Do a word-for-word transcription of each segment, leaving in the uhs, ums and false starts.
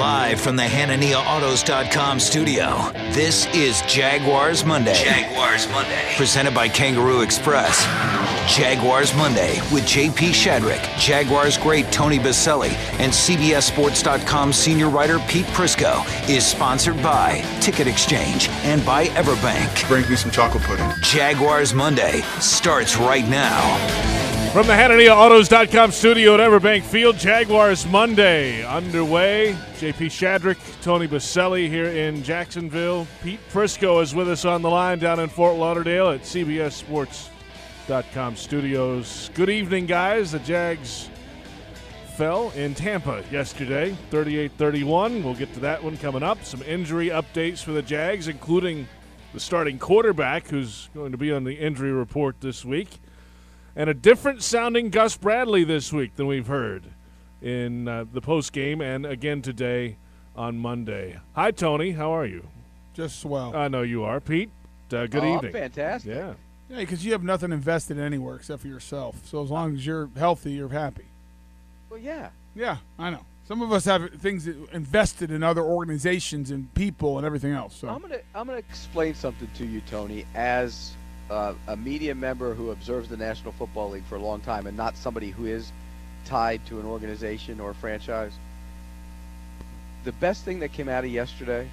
Live from the Hanania Autos dot com studio, this is Jaguars Monday. Jaguars Monday. Presented by Kangaroo Express. Jaguars Monday with J P Shadrick, Jaguars great Tony Baselli, and C B S Sports dot com senior writer Pete Prisco is sponsored by Ticket Exchange and by Everbank. Bring me some chocolate pudding. Jaguars Monday starts right now. From the Hanania Autos dot com studio at Everbank Field, Jaguars Monday underway. J P Shadrick, Tony Baselli here in Jacksonville. Pete Prisco is with us on the line down in Fort Lauderdale at C B S Sports dot com studios. Good evening, guys. The Jags fell in Tampa yesterday, thirty-eight thirty-one. We'll get to that one coming up. Some injury updates for the Jags, including the starting quarterback, who's going to be on the injury report this week. And a different-sounding Gus Bradley this week than we've heard in uh, the postgame and again today on Monday. Hi, Tony. How are you? Just swell. I know you are. Pete, uh, good oh, evening. Fantastic. Yeah. Yeah, because you have nothing invested anywhere except for yourself. So as long as you're healthy, you're happy. Well, yeah. Yeah, I know. Some of us have things invested in other organizations and people and everything else. So I'm gonna I'm gonna explain something to you, Tony, as uh, a media member who observes the National Football League for a long time, and not somebody who is tied to an organization or a franchise. The best thing that came out of yesterday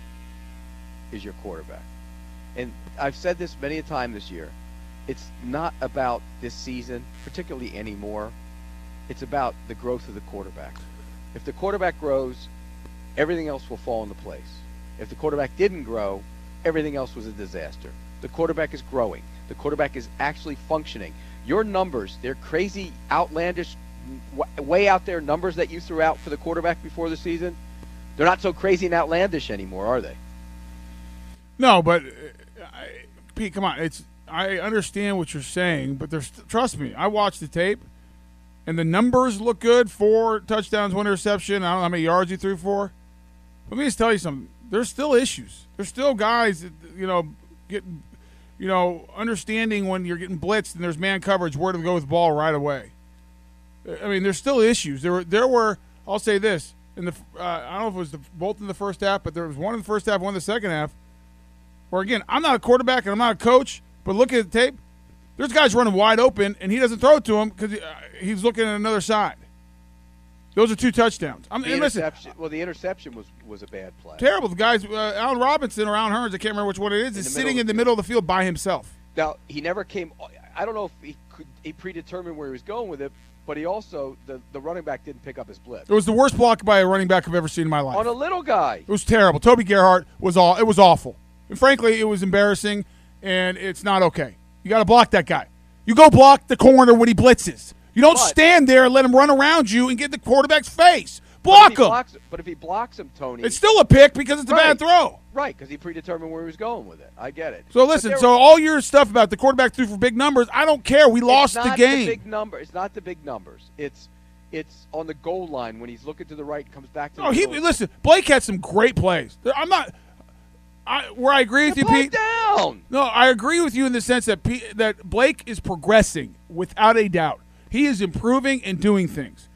is your quarterback, and I've said this many a time this year. It's not about this season, particularly anymore. It's about the growth of the quarterback. If the quarterback grows, everything else will fall into place. If the quarterback didn't grow, everything else was a disaster. The quarterback is growing. The quarterback is actually functioning. Your numbers, they're crazy, outlandish, way out there numbers that you threw out for the quarterback before the season, they're not so crazy and outlandish anymore, are they? No, but uh, I, Pete, come on. It's I understand what you're saying, but there's trust me. I watched the tape, and the numbers look good. Four touchdowns, one interception. I don't know how many yards he threw for. Let me just tell you something. There's still issues. There's still guys that, you know, getting, you know, understanding when you're getting blitzed and there's man coverage, where to go with the ball right away. I mean, there's still issues. There were, there were. I'll say this: in the, uh, I don't know if it was the, both in the first half, but there was one in the first half, one in the second half. Where again, I'm not a quarterback and I'm not a coach, but look at the tape. There's guys running wide open, and he doesn't throw it to him because he, uh, he's looking at another side. Those are two touchdowns. I'm, the and listen, interception, well, the interception was, was a bad play. Terrible. The guys, uh, Allen Robinson or Allen Hearns, I can't remember which one it is, In is the sitting middle in the of the middle of the field by himself. Now, he never came – I don't know if he could, he predetermined where he was going with it, but he also the, – the running back didn't pick up his blitz. It was the worst block by a running back I've ever seen in my life. On a little guy. It was terrible. Toby Gerhart was all. It was awful. And frankly, it was embarrassing, and it's not okay. You got to block that guy. You go block the corner when he blitzes. You don't But- stand there and let him run around you and get the quarterback's face. Block But if he him. blocks, but if he blocks him, Tony – It's still a pick because it's a Right. bad throw. Right, because he predetermined where he was going with it. I get it. So But listen, there- so all your stuff about the quarterback threw for big numbers, I don't care. We lost it's the not game. big number. It's not the big numbers. It's it's on the goal line when he's looking to the right and comes back to No, the he middle. listen. Blake had some great plays. I'm not. I, where I agree with you, Play Pete. down. No, I agree with you in the sense that Pete, that Blake is progressing without a doubt. He is improving and doing things.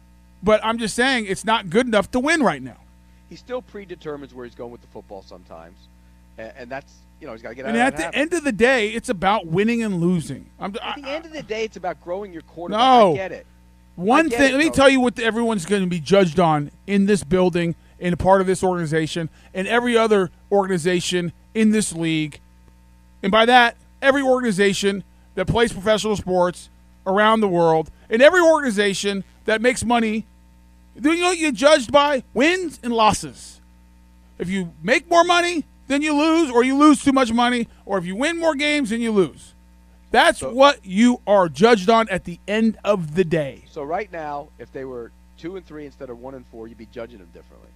But I'm just saying it's not good enough to win right now. He still predetermines where he's going with the football sometimes, and, and that's you know he's got to get out And of at that the habit. end of the day, it's about winning and losing. I'm, At the I, end of the day, it's about growing your quarterback. No. I get it. One I get thing, it, let me though. tell you what everyone's going to be judged on in this building, in a part of this organization, and every other organization in this league. And by that, every organization that plays professional sports around the world, and every organization that makes money. Do you know what you're judged by? Wins and losses. If you make more money, then you lose, or you lose too much money, or if you win more games, then you lose. That's So- what you are judged on at the end of the day. So right now, if they were two and three instead of one and four, you'd be judging them differently.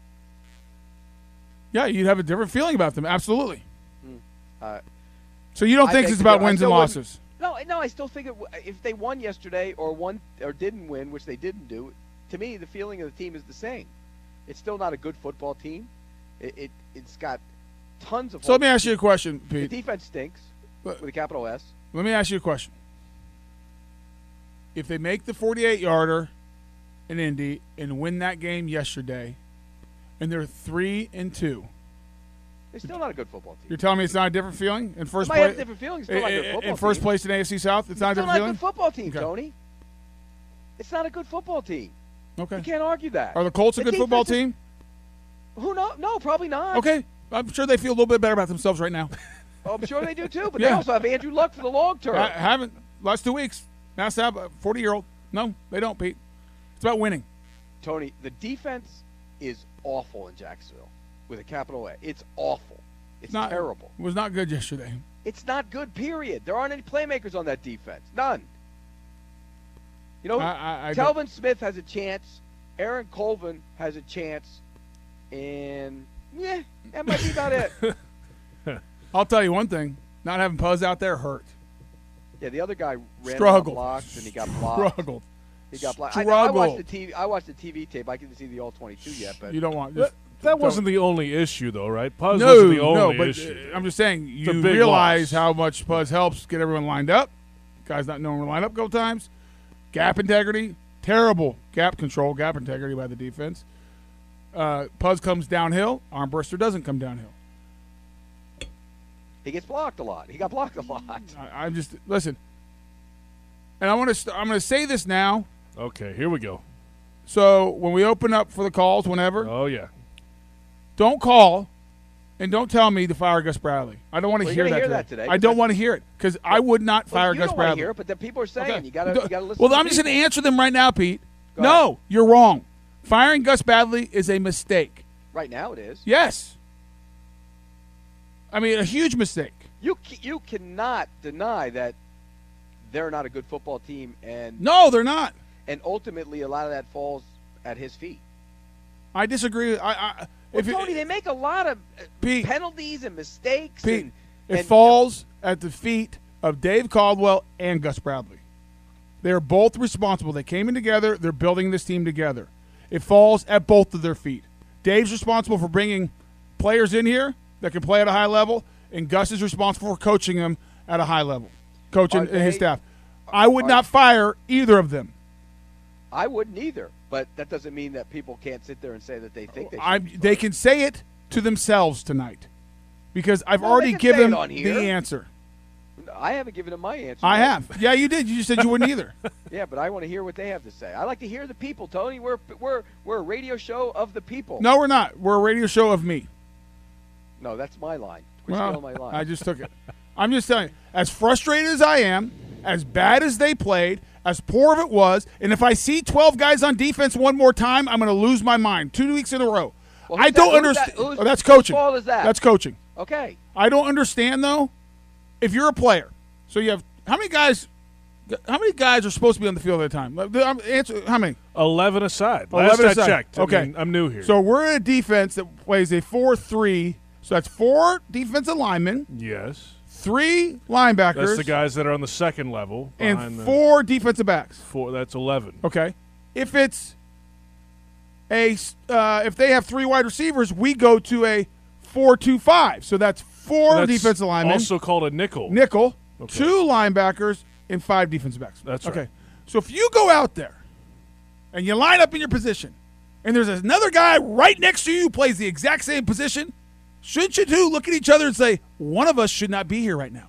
Yeah, you'd have a different feeling about them. Absolutely. Uh, So you don't I think beg it's to about differ. I wins and still wouldn't- losses? No, no, I still think it, if they won yesterday or won or didn't win, which they didn't do, to me the feeling of the team is the same. It's still not a good football team. It, it it's got tons of. So let me holes. ask you a question, The Pete. defense stinks But- with a capital S. Let me ask you a question. If they make the forty-eight yarder in Indy and win that game yesterday, and they're three and two. They're still not a good football team. You're telling me it's not a different feeling in first It might place? have different feelings. Still not a good football in first team. place in A F C South, it's not a Still different not a feeling. good football team, Okay. Tony. It's not a good football team. Okay. You can't argue that. Are the Colts a The good football defense team? is- Who knows? No, probably not. Okay. I'm sure they feel a little bit better about themselves right now. Oh, I'm sure they do too. But Yeah. they also have Andrew Luck for the long term. I haven't last two weeks. Now have a forty-year-old. No, they don't, Pete. It's about winning. Tony, the defense is awful in Jacksonville with a capital A. It's awful. It's Not terrible. It was not good yesterday. It's not good, period. There aren't any playmakers on that defense. None. You know, I- I- I Telvin Smith has a chance. Aaron Colvin has a chance. And, yeah, that might be about it. I'll tell you one thing. Not having Puzz out there hurt. Yeah, the other guy ran Struggled. blocked and he got blocked. Struggled. He got blocked. I, know, I watched the Struggled. T V. I watched the T V tape. I couldn't see the all twenty-two yet, but You don't want That, just, that don't- wasn't the only issue, though, right? Puzz No, wasn't the only no, but issue. uh, I'm just saying a you big realize loss. how much Puzz helps get everyone lined up. Guys not knowing where to line up a couple times. Gap integrity, terrible gap control, gap integrity by the defense. Uh, Puzz comes downhill. Armbrister doesn't come downhill. he gets blocked a lot. He got blocked a lot. I, I'm just listen, and I want to. St- I'm going to say this now. Okay, here we go. So when we open up for the calls, whenever, Oh, yeah. don't call and don't tell me to fire Gus Bradley. I don't want to Well, hear, you're that, gonna hear today. that today, I don't 'cause want to hear it because I would not Well, fire you Gus don't want to Bradley. hear it, but then people are saying Okay. you got to Don't- you got to listen. Well, to I'm just people. going to answer them right now, Pete. Go no, ahead. you're wrong. Firing Gus Bradley is a mistake. Right now it is. Yes. I mean, a huge mistake. You ca- you cannot deny that they're not a good football team, and No, they're not. and ultimately a lot of that falls at his feet. I disagree. I, I Well, if it- Tony, they make a lot of uh, Pete, penalties and mistakes. Pete, and, it and- falls at the feet of Dave Caldwell and Gus Bradley. They're both responsible. They came in together. They're building this team together. It falls at both of their feet. Dave's responsible for bringing players in here that can play at a high level, and Gus is responsible for coaching them at a high level, coaching Are and his they- staff. I would are- not fire either of them. I wouldn't either, but that doesn't mean that people can't sit there and say that they think they. should I, be they fired. can say it to themselves tonight because I've No, they already can say given it on here. the answer. I haven't given them my answer. I yet. have. Yeah, you did. You just said you wouldn't either. Yeah, but I want to hear what they have to say. I like to hear the people, Tony. We're we're we're a radio show of the people. No, we're not. We're a radio show of me. no, that's my line. Quit Well, stealing my line. I just took it. I'm just telling you, as frustrated as I am, as bad as they played, as poor as it was, and if I see twelve guys on defense one more time, I'm going to lose my mind. Two weeks in a row. Well, I who's don't that- who's understand. that- who's- Oh, that's whose coaching. fault is that? That's coaching. Okay. I don't understand though. If you're a player, so you have how many guys? How many guys are supposed to be on the field at a time? I'm- Answer how many? eleven aside. Last eleven I aside. checked. I Okay. mean, I'm new here. So we're in a defense that plays a four three. So that's four defensive linemen, yes. three linebackers, That's the guys that are on the second level. and behind the four defensive backs. four. That's eleven. Okay. If it's a uh, if they have three wide receivers, we go to a four two five. So that's four That's defensive linemen, also called a nickel. nickel, Okay. two linebackers, and five defensive backs. That's okay. right. So if you go out there and you line up in your position, and there's another guy right next to you who plays the exact same position, shouldn't you two look at each other and say, one of us should not be here right now?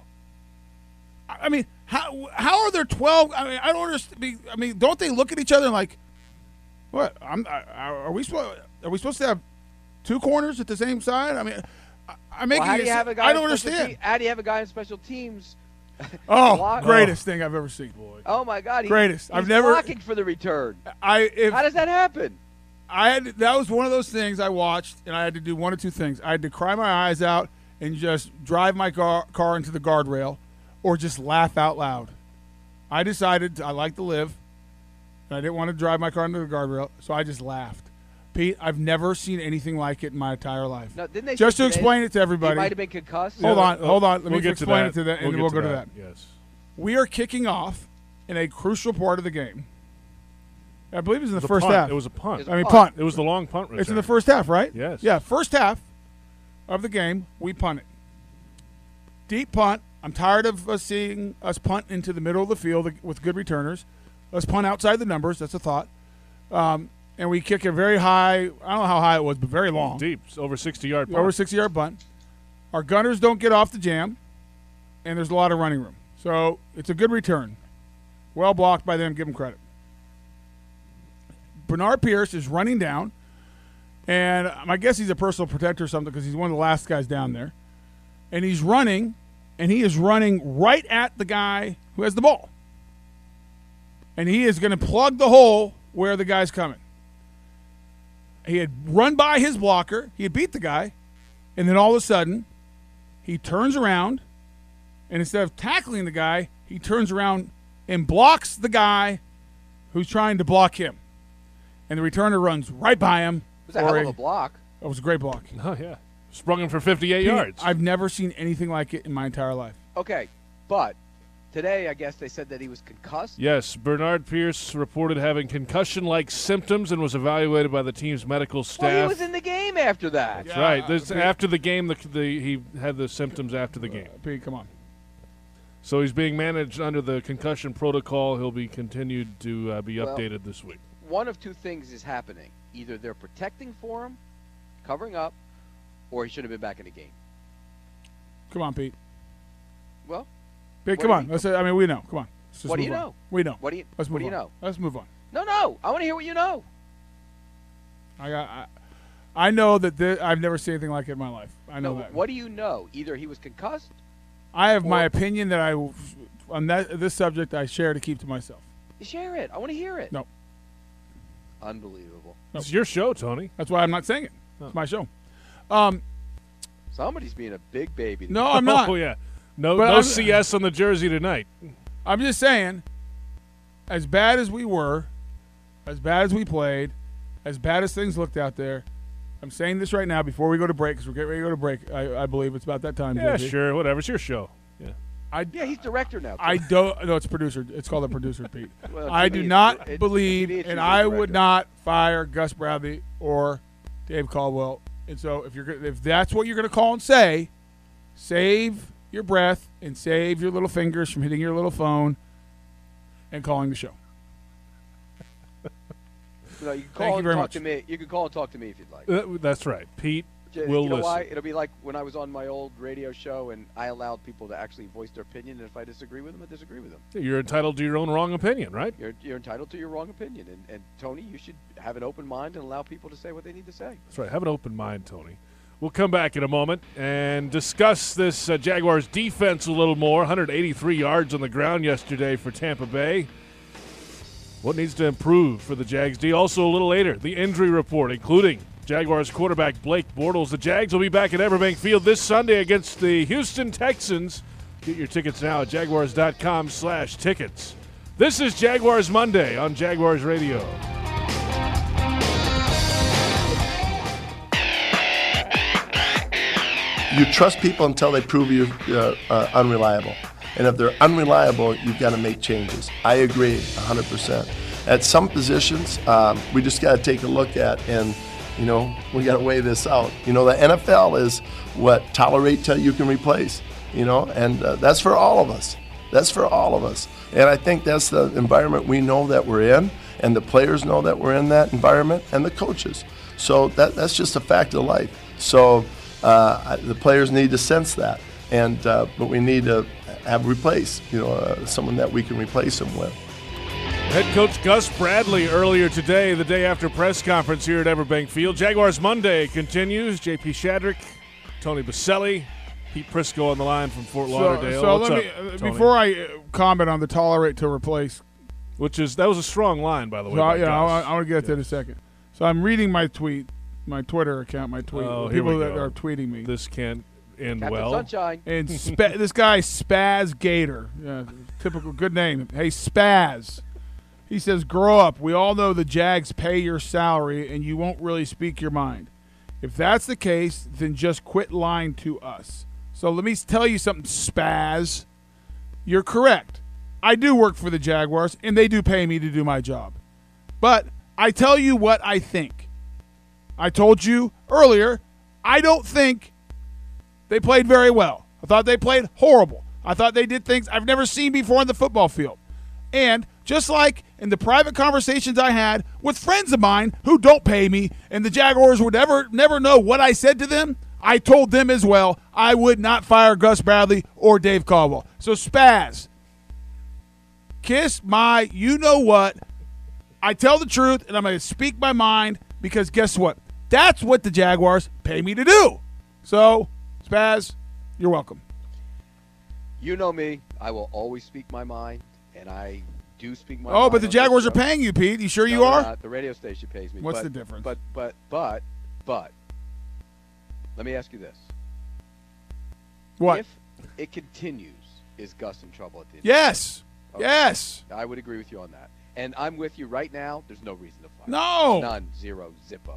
I I mean, how how are there twelve? I mean, I don't understand. I mean, don't they look at each other and like, what? I'm. I, are we supposed? Are we supposed to have two corners at the same side? I mean, I, I'm making. Well, how do it you so- have a guy? I in don't special understand. te- how do you have a guy in special teams? Oh, block- greatest thing I've ever seen. Oh my God! He, Greatest. He's I've never- blocking for the return. I if How does that happen? I had that was one of those things I watched, and I had to do one or two things. I had to cry my eyes out and just drive my car, car into the guardrail, or just laugh out loud. I decided I like to live, and I didn't want to drive my car into the guardrail, so I just laughed. Pete, I've never seen anything like it in my entire life. No, didn't they Just say to today explain it to He everybody. might have been concussed. Hold on, uh, hold on. Let we'll me get explain to it to that, and We'll then get we'll to go to that. that. Yes. We are kicking off in a crucial part of the game. I believe it's in the It was a first punt. half. It was a punt. It was I mean, punt. punt. It was the long punt return. It's in the first half, right? Yes. Yeah, first half of the game, we punt it. Deep punt. I'm tired of us seeing us punt into the middle of the field with good returners. Let's punt outside the numbers. That's a thought. Um, and we kick a very high. I don't know how high it was, but very long, Deep. It's over sixty-yard punt. over sixty-yard punt. Our gunners don't get off the jam, and there's a lot of running room. So it's a good return. Well blocked by them. Give them credit. Bernard Pierce is running down, and I guess he's a personal protector or something because he's one of the last guys down there. And he's running, and he is running right at the guy who has the ball. And he is going to plug the hole where the guy's coming. He had run by his blocker. He had beat the guy. And then all of a sudden, he turns around, and instead of tackling the guy, he turns around and blocks the guy who's trying to block him. And the returner runs right by him. It was a hell of a block. It was a great block. Oh, yeah. Sprung him for fifty-eight yards. I've never seen anything like it in my entire life. Okay, but today I guess they said that he was concussed. Yes, Bernard Pierce reported having concussion-like symptoms and was evaluated by the team's medical staff. Well, he was in the game after that. That's Yeah, right. This, Pete- after the game, the, the, he had the symptoms after the game. Pete, come on. So he's being managed under the concussion protocol. He'll be continued to uh, be Well, updated this week. One of two things is happening. Either they're protecting for him, covering up, or he should have been back in the game. Come on, Pete. Well, Pete, What come do on. you- Let's. I mean, we know. Come on. Let's just What do move you on. know? We know. what do you Let's move what do you on. know? Let's move on. No, no. I want to hear what you know. I got. I, I know that thi- I've never seen anything like it in my life. I know No, that. what do you know? Either he was concussed. I have my or- opinion that I, on that this subject, I share to keep to myself. Share it. I want to hear it. No. Unbelievable. It's your show, Tony. That's why I'm not saying it. Oh. It's my show. Um, Somebody's being a big baby. no, I'm not. Oh, yeah. No, But no I'm- C S on the jersey tonight. I'm just saying, as bad as we were, as bad as we played, as bad as things looked out there, I'm saying this right now before we go to break because we're getting ready to go to break. I, I believe it's about that time. Yeah, J P. sure. Whatever. It's your show. Yeah. I, Yeah, he's director now. I don't. No, it's producer. It's called a producer, Pete. Well, to I me, do it's- not it- believe, to me, it's and usually I director. would not fire Gus Bradley or Dave Caldwell. And so, if you're go- if that's what you're going to call and say, save your breath and save your little fingers from hitting your little phone and calling the show. You know, you can Thank call you and very talk much. to me. You can call and talk to me if you'd like. Uh, That's right. Pete J- will you know listen. why? It'll be like when I was on my old radio show and I allowed people to actually voice their opinion, and if I disagree with them, I disagree with them. You're entitled to your own wrong opinion, right? You're, you're entitled to your wrong opinion, and, and Tony, you should have an open mind and allow people to say what they need to say. That's right. Have an open mind, Tony. We'll come back in a moment and discuss this uh, Jaguars defense a little more. one hundred eighty-three yards on the ground yesterday for Tampa Bay. What needs to improve for the Jags D? Also a little later, the injury report, including Jaguars quarterback Blake Bortles. The Jags will be back at Everbank Field this Sunday against the Houston Texans. Get your tickets now at jaguars.com slash tickets. This is Jaguars Monday on Jaguars Radio. You trust people until they prove you uh, uh, unreliable. And if they're unreliable, you've got to make changes. I agree one hundred percent. At some positions, um, we just got to take a look at, and, you know, we got to weigh this out. You know, the N F L is what? Tolerate till you can replace, you know, and uh, that's for all of us. That's for all of us. And I think that's the environment we know that we're in, and the players know that we're in that environment, and the coaches. So that that's just a fact of life. So uh, the players need to sense that, and uh, but we need to have replace, you know, uh, someone that we can replace them with. Head coach Gus Bradley earlier today, the day after press conference here at Everbank Field. Jaguars Monday continues. J P Shadrick, Tony Baselli, Pete Prisco on the line from Fort Lauderdale. So, so What's let up, me uh, Tony? before I uh, comment on the tolerate to replace. Which is that was a strong line, by the way. So, by yeah, I, Gus. I want to get to that in a second. So I'm reading my tweet, my Twitter account, my tweet. Oh, the here people we that go. are tweeting me. This can't end Captain well. Sunshine. And spa- this guy Spaz Gator, yeah, typical good name. Hey Spaz, he says, "Grow up. We all know the Jags pay your salary, and you won't really speak your mind. If that's the case, then just quit lying to us." So let me tell you something, Spaz. You're correct. I do work for the Jaguars, and they do pay me to do my job. But I tell you what I think. I told you earlier, I don't think they played very well. I thought they played horrible. I thought they did things I've never seen before on the football field. And just like in the private conversations I had with friends of mine who don't pay me, and the Jaguars would never, never know what I said to them, I told them as well I would not fire Gus Bradley or Dave Caldwell. So, Spaz, kiss my you-know-what. I tell the truth, and I'm going to speak my mind because guess what? That's what the Jaguars pay me to do. So, Spaz, you're welcome. You know me. I will always speak my mind, and I do speak my oh, mind. Oh, but the on Jaguars this are show. paying you, Pete. You sure No, you they're are? not. The radio station pays me. What's but, the difference? But, but, but, but, let me ask you this. What? If it continues, is Gus in trouble at the end? Yes. Okay. Yes. I would agree with you on that. And I'm with you right now. There's no reason to fire. No. None. Zero. Zippo.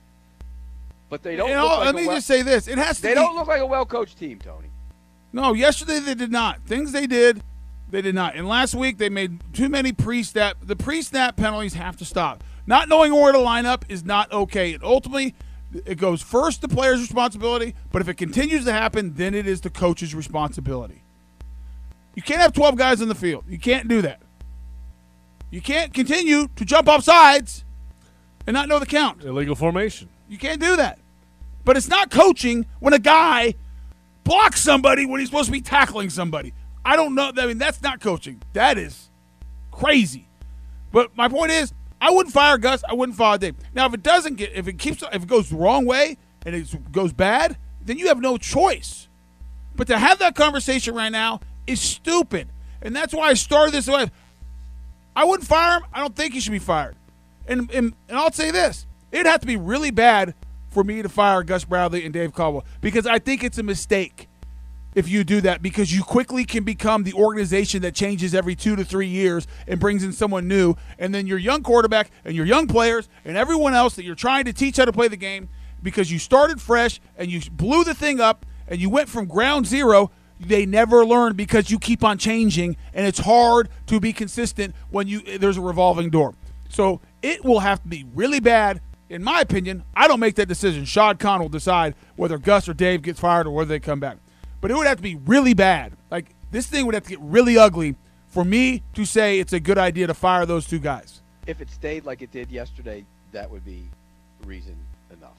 But they don't You look know, like let a me well, just say this. It has to They be, don't look like a well-coached team, Tony. No, yesterday they did not. Things they did, they did not. And last week they made too many pre-snap. The pre-snap penalties have to stop. Not knowing where to line up is not okay. And ultimately, it goes first the player's responsibility, but if it continues to happen, then it is the coach's responsibility. You can't have twelve guys on the field. You can't do that. You can't continue to jump off sides and not know the count. Illegal formation. You can't do that. But it's not coaching when a guy blocks somebody when he's supposed to be tackling somebody. I don't know. I mean, that's not coaching. That is crazy. But my point is, I wouldn't fire Gus. I wouldn't fire Dave. Now, if it doesn't get, if it keeps, if it goes the wrong way and it goes bad, then you have no choice. But to have that conversation right now is stupid. And that's why I started this way. I wouldn't fire him. I don't think he should be fired. And, and and I'll say this. It'd have to be really bad for me to fire Gus Bradley and Dave Caldwell because I think it's a mistake if you do that because you quickly can become the organization that changes every two to three years and brings in someone new. And then your young quarterback and your young players and everyone else that you're trying to teach how to play the game because you started fresh and you blew the thing up and you went from ground zero, they never learn because you keep on changing, and it's hard to be consistent when you there's a revolving door. So it will have to be really bad. In my opinion, I don't make that decision. Shad Khan will decide whether Gus or Dave gets fired or whether they come back. But it would have to be really bad. Like, this thing would have to get really ugly for me to say it's a good idea to fire those two guys. If it stayed like it did yesterday, that would be reason enough.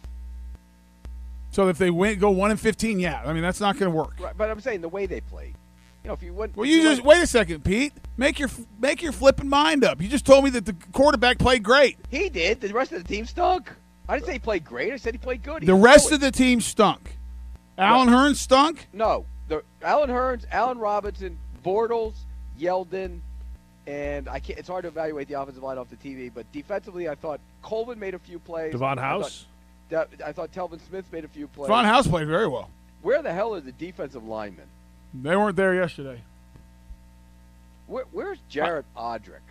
So if they win, go one and fifteen, yeah. I mean, that's not going to work. Right, but I'm saying the way they played. You know, if you wouldn't. Well, you just wait a second, Pete. Make your make your flipping mind up. You just told me that the quarterback played great. He did. The rest of the team stunk. I didn't say he played great. I said he played good. He The was rest going. of the team stunk. Alan Hearns stunk. No, the Alan Hearns, Allen Robinson, Bortles, Yeldon, and I can't. It's hard to evaluate the offensive line off the T V, but defensively, I thought Colvin made a few plays. Devon I House. thought, I thought Telvin Smith made a few plays. Von House played very well. Where the hell are the defensive linemen? They weren't there yesterday. Where, where's Jared Odrick?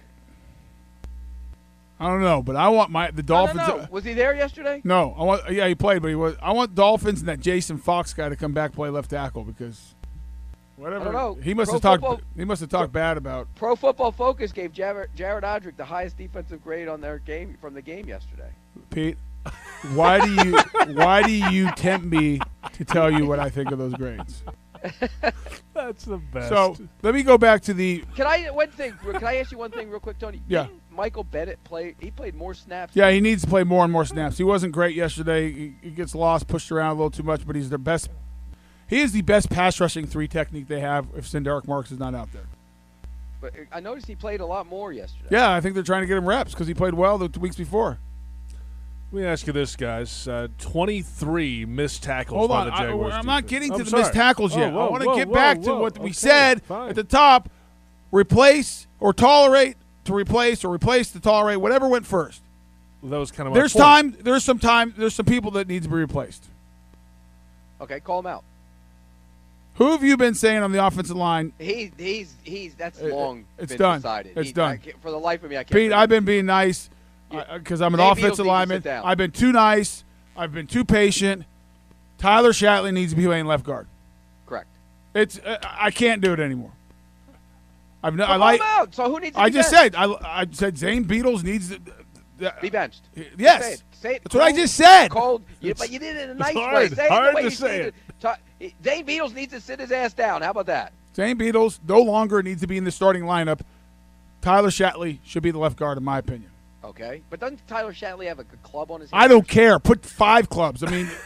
I don't know, but I want my the Dolphins. No, no, no. Was he there yesterday? No, I want. Yeah, he played, but he was. I want Dolphins and that Jason Fox guy to come back play left tackle because whatever. I don't know. He must Pro have talked. Football- he must have talked bad about. Pro Football Focus gave Jared, Jared Odrick the highest defensive grade on their game from the game yesterday. Pete. Why do you? Why do you tempt me to tell you what I think of those grades? That's the best. So let me go back to the. Can I one thing? Can I ask you one thing real quick, Tony? Yeah. Didn't Michael Bennett play. He played more snaps. Yeah, he needs to play more and more snaps. He wasn't great yesterday. He, he gets lost, pushed around a little too much, but he's their best. He is the best pass rushing three technique they have if Sindaric Marks is not out there. But I noticed he played a lot more yesterday. Yeah, I think they're trying to get him reps because he played well the two weeks before. Let me ask you this, guys. Uh, twenty-three missed tackles Hold by on, the I, Jaguars. I'm not defense. getting to I'm the sorry. missed tackles yet. Oh, whoa, I want to whoa, get whoa, back to whoa. what we Okay, said fine. at the top. Replace or tolerate to replace or replace to tolerate, whatever went first. Well, that was kind of my There's point. time. There's some time. There's some people that need to be replaced. Okay, call him out. Who have you been saying on the offensive line? He he's he's that's It- long. it's been done. Decided. It's He- done. I can't- for the life of me, I can't. Pete, think. I've been being nice Yeah. because I'm an Dave Beals offensive needs to lineman. sit down. I've been too nice. I've been too patient. Tyler Shatley needs to be playing left guard. Correct. It's uh, I can't do it anymore. I've no, Well, I like. call him out. So who needs? To I be just benched? said I, I said Zane Beatles needs to. Uh, be benched. yes, Say it. Say it. that's what I Cold- just said. Cold, you, but you did it in a nice way. hard. Say it Hard the way to you say need it. Ta- Dave Beatles needs to sit his ass down. How about that? Zane Beatles no longer needs to be in the starting lineup Tyler Shatley should be the left guard, in my opinion. Okay, but doesn't Tyler Shatley have a, a club on his? I don't care. Put five clubs. I mean,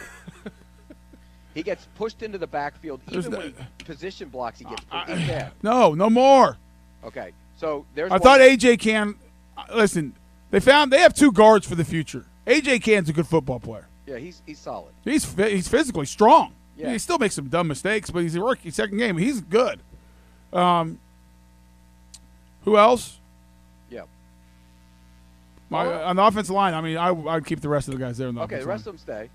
he gets pushed into the backfield. Even the, when he position blocks, he gets I, pushed. Bad. No, no more. Okay, so there's. I one. thought A J Can. Listen, they found they have two guards for the future. A J Can's a good football player. Yeah, he's he's solid. He's he's physically strong. Yeah. He still makes some dumb mistakes, but he's a rookie second game. He's good. Um, who else? Yeah. My, Well, on the offensive line, I mean, I I'd keep the rest of the guys there. On the Okay, the offensive rest line. of them stay.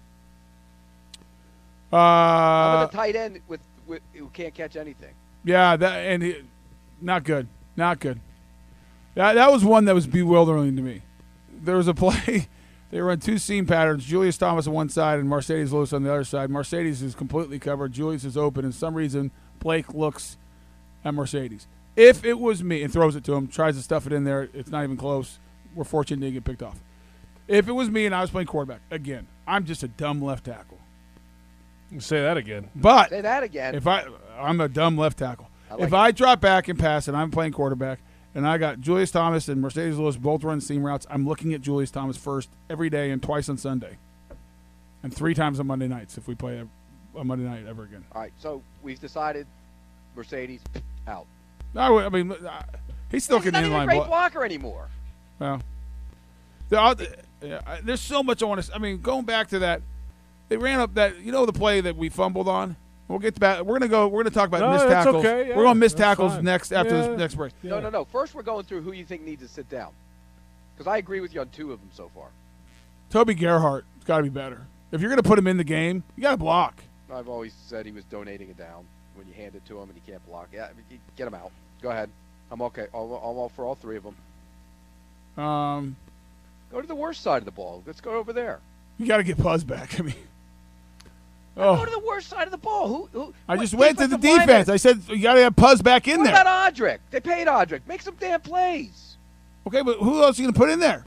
Uh, How about the tight end with, with who can't catch anything? yeah, that and he, not good, not good. That that was one that was bewildering to me. There was a play. They run two seam patterns. Julius Thomas on one side and Mercedes Lewis on the other side. Mercedes is completely covered. Julius is open. And for some reason, Blake looks at Mercedes. If it was me, and throws it to him, tries to stuff it in there, it's not even close. We're fortunate to get picked off. If it was me and I was playing quarterback, again, I'm just a dumb left tackle. Say that again. But Say that again. if I, I'm a dumb left tackle. I like if it. I drop back and pass and I'm playing quarterback, and I got Julius Thomas and Mercedes Lewis both run seam routes, I'm looking at Julius Thomas first every day and twice on Sunday. And three times on Monday nights if we play a, a Monday night ever again. All right, so we've decided Mercedes out. No, I mean, uh, he's still He's can not even a inline great block. blocker anymore. Well, there are- yeah, I- there's so much I want to. I mean, going back to that, they ran up that. You know the play that we fumbled on. We'll get to back. We're gonna go. We're gonna talk about No, missed that's tackles. okay, yeah, we're gonna miss that's tackles fine. next after Yeah. this next break. Yeah. No, no, no. First, we're going through who you think needs to sit down. Because I agree with you on two of them so far. Toby Gerhart has got to be better. If you're gonna put him in the game, you got to block. I've always said he was donating it down when you hand it to him and he can't block. Yeah, I mean, get him out. Go ahead. I'm okay. I'm I'm all for all three of them. Um, Go to the worst side of the ball. Let's go over there. you got to get Puzz back. I mean, Go oh, to the worst side of the ball. Who? who I what just went to the defensive defense. lineman? I said you got to have Puzz back in What there. about Odrick? They paid Odrick. Make some damn plays. Okay, but who else are you gonna put in there?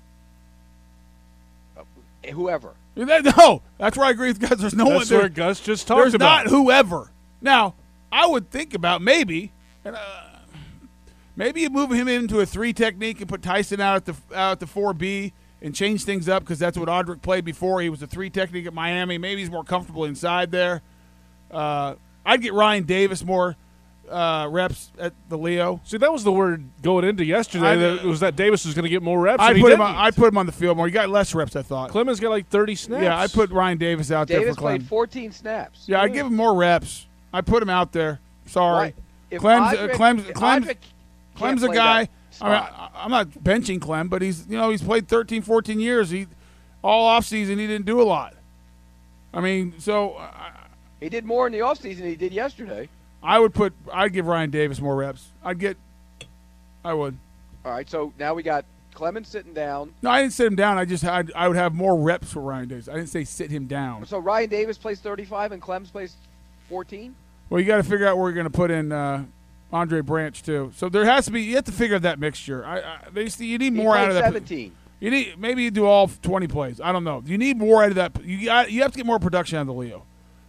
Uh, whoever. No, that's where I agree with guys. There's no one That's there. where Gus just talked There's about. not whoever. Now, I would think about maybe, and, uh, maybe you move him into a three technique and put Tyson out at the out at the four B and change things up because that's what Audric played before. He was a three technique at Miami. Maybe he's more comfortable inside there. Uh, I'd get Ryan Davis more uh, reps at the Leo. See, that was the word going into yesterday. I- that it was that Davis was going to get more reps. I and he put him. didn't. On, I put him on the field more. He got less reps, I thought. Clemens got like thirty snaps. Yeah, I put Ryan Davis out there Davis for Clem. played fourteen snaps. Yeah, I give him more reps. I put him out there. Sorry, Right. If Clem's, uh, Odrick- Clem's, if Clem's, Odrick can't Clem's a play guy. that I mean, spot, I, I'm not benching Clem, but he's you know he's played thirteen, fourteen years. He all off season he didn't do a lot. I mean, so I, he did more in the offseason than he did yesterday. I would put. I'd give Ryan Davis more reps. I'd get. I would. All right, so now we got Clemens sitting down. No, I didn't sit him down. I just had. I would have more reps for Ryan Davis. I didn't say sit him down. So Ryan Davis plays thirty-five and Clemens plays fourteen? Well, you got to figure out where you're going to put in uh, Andre Branch too. So there has to be. You have to figure out that mixture. I, I they, you need more he out of played that. seventeen. You need maybe you do all twenty plays. I don't know. You need more out of that. You got, you have to get more production out of the Leo.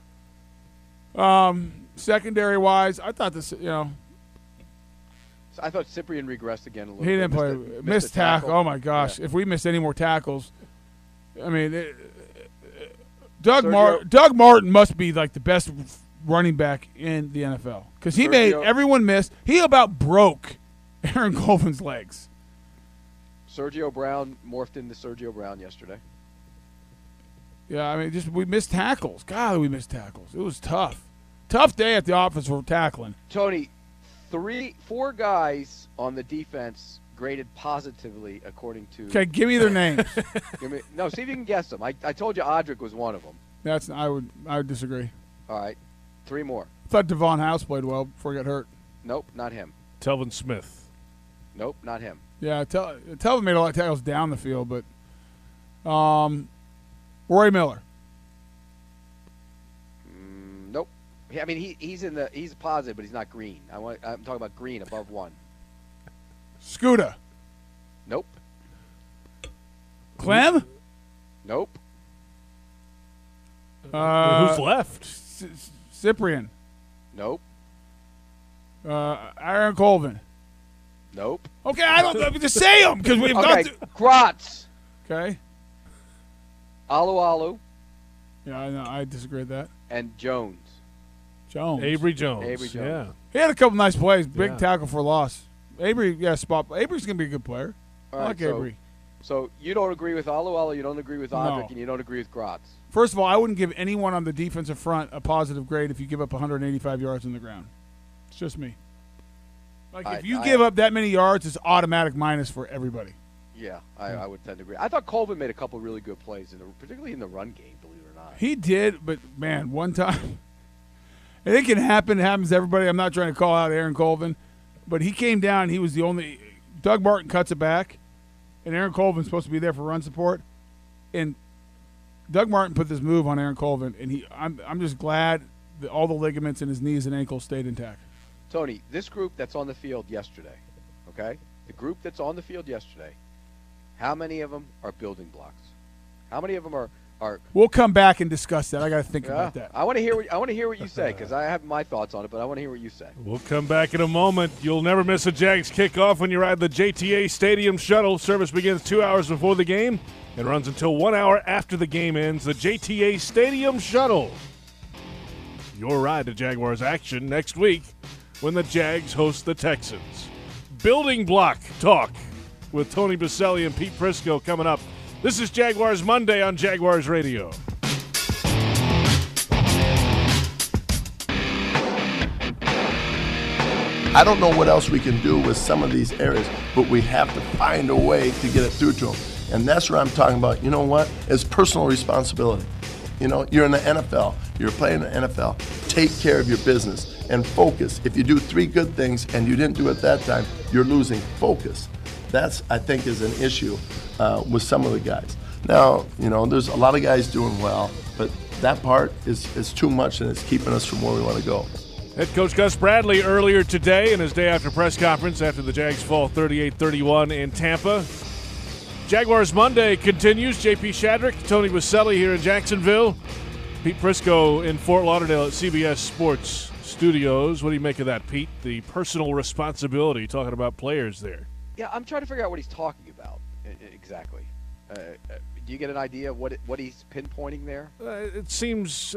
Um, secondary wise, I thought this. You know, So I thought Cyprian regressed again a little he bit. didn't play. Missed, a- Missed, a tackle. Oh my gosh! Yeah. If we miss any more tackles, I mean, it, Doug Sergio- Martin. Doug Martin must be like the best running back in the N F L because he made Sergio- everyone miss. He about broke Aaron Colvin's legs. Sergio Brown morphed into Sergio Brown yesterday. Yeah, I mean, just we missed tackles. God, we missed tackles. It was tough. Tough day at the office for tackling. Tony, three, four guys on the defense graded positively according to. Okay, give me their names. Give me, no, see if you can guess them. I, I told you Odrick was one of them. That's I would I would disagree. All right, three more. I thought Devon House played well before he got hurt. Nope, not him. Telvin Smith. Nope, not him. Yeah, tell Telvin made a lot of tackles down the field, but um, Roy Miller. Mm, nope. I mean, he, he's in the he's positive, but he's not green. I want I'm talking about green above one. Scuda. Nope. Clem. Nope. Uh, Who's left? C- Cyprian. Nope. Uh, Aaron Colvin. Nope. Okay, I don't just say them because we've Okay, got to. Gratz. Okay. Alu Alu Yeah, I know. I disagree with that. and Jones. Jones. Avery Jones. Avery Jones. Yeah. He had a couple nice plays. Big Yeah. tackle for loss. Avery, yeah, spot. Avery's going to be a good player. All I right, like so, Avery. So you don't agree with Alu Alu, you don't agree with No. Odrick, and you don't agree with Gratz. First of all, I wouldn't give anyone on the defensive front a positive grade if you give up one hundred eighty-five yards on the ground. It's just me. Like, I- if you I- give up that many yards, it's automatic minus for everybody. Yeah, I, I would tend to agree. I thought Colvin made a couple really good plays, in the, particularly in the run game, believe it or not. He did, but, man, one time. And it can happen. It happens to everybody. I'm not trying to call out Aaron Colvin. But he came down. He was the only – Doug Martin cuts it back. And Aaron Colvin's supposed to be there for run support. And Doug Martin put this move on Aaron Colvin. And he, I'm, I'm just glad that all the ligaments in his knees and ankles stayed intact. Tony, this group that's on the field yesterday, okay? The group that's on the field yesterday, how many of them are building blocks? How many of them are are? We'll come back and discuss that. I got to think Yeah, about that. I want to hear what I want to hear what you say because I have my thoughts on it, but I want to hear what you say. We'll come back in a moment. You'll never miss a Jags kickoff when you ride the J T A Stadium Shuttle. Service begins two hours before the game and runs until one hour after the game ends. The J T A Stadium Shuttle. Your ride to Jaguars action next week when the Jags host the Texans. Building block talk with Tony Baselli and Pete Prisco coming up. This is Jaguars Monday on Jaguars Radio. I don't know what else we can do with some of these areas, but we have to find a way to get it through to them. And that's what I'm talking about. You know what? It's personal responsibility. You know, you're in the N F L. You're playing in the N F L. Take care of your business and focus. If you do three good things and you didn't do it that time, you're losing focus. That's, I think, is an issue uh, with some of the guys. Now, you know, there's a lot of guys doing well, but that part is, is too much and it's keeping us from where we want to go. Head coach Gus Bradley earlier today in his day after press conference after the Jags fall thirty-eight thirty-one in Tampa. Jaguars Monday continues. J P Shadrick, Tony Baselli here in Jacksonville. Pete Prisco in Fort Lauderdale at C B S Sports Studios. What do you make of that, Pete? The personal responsibility, talking about players there. Yeah, I'm trying to figure out what he's talking about e- e- exactly. Uh, uh, do you get an idea of what it, what he's pinpointing there? Uh, it seems, uh,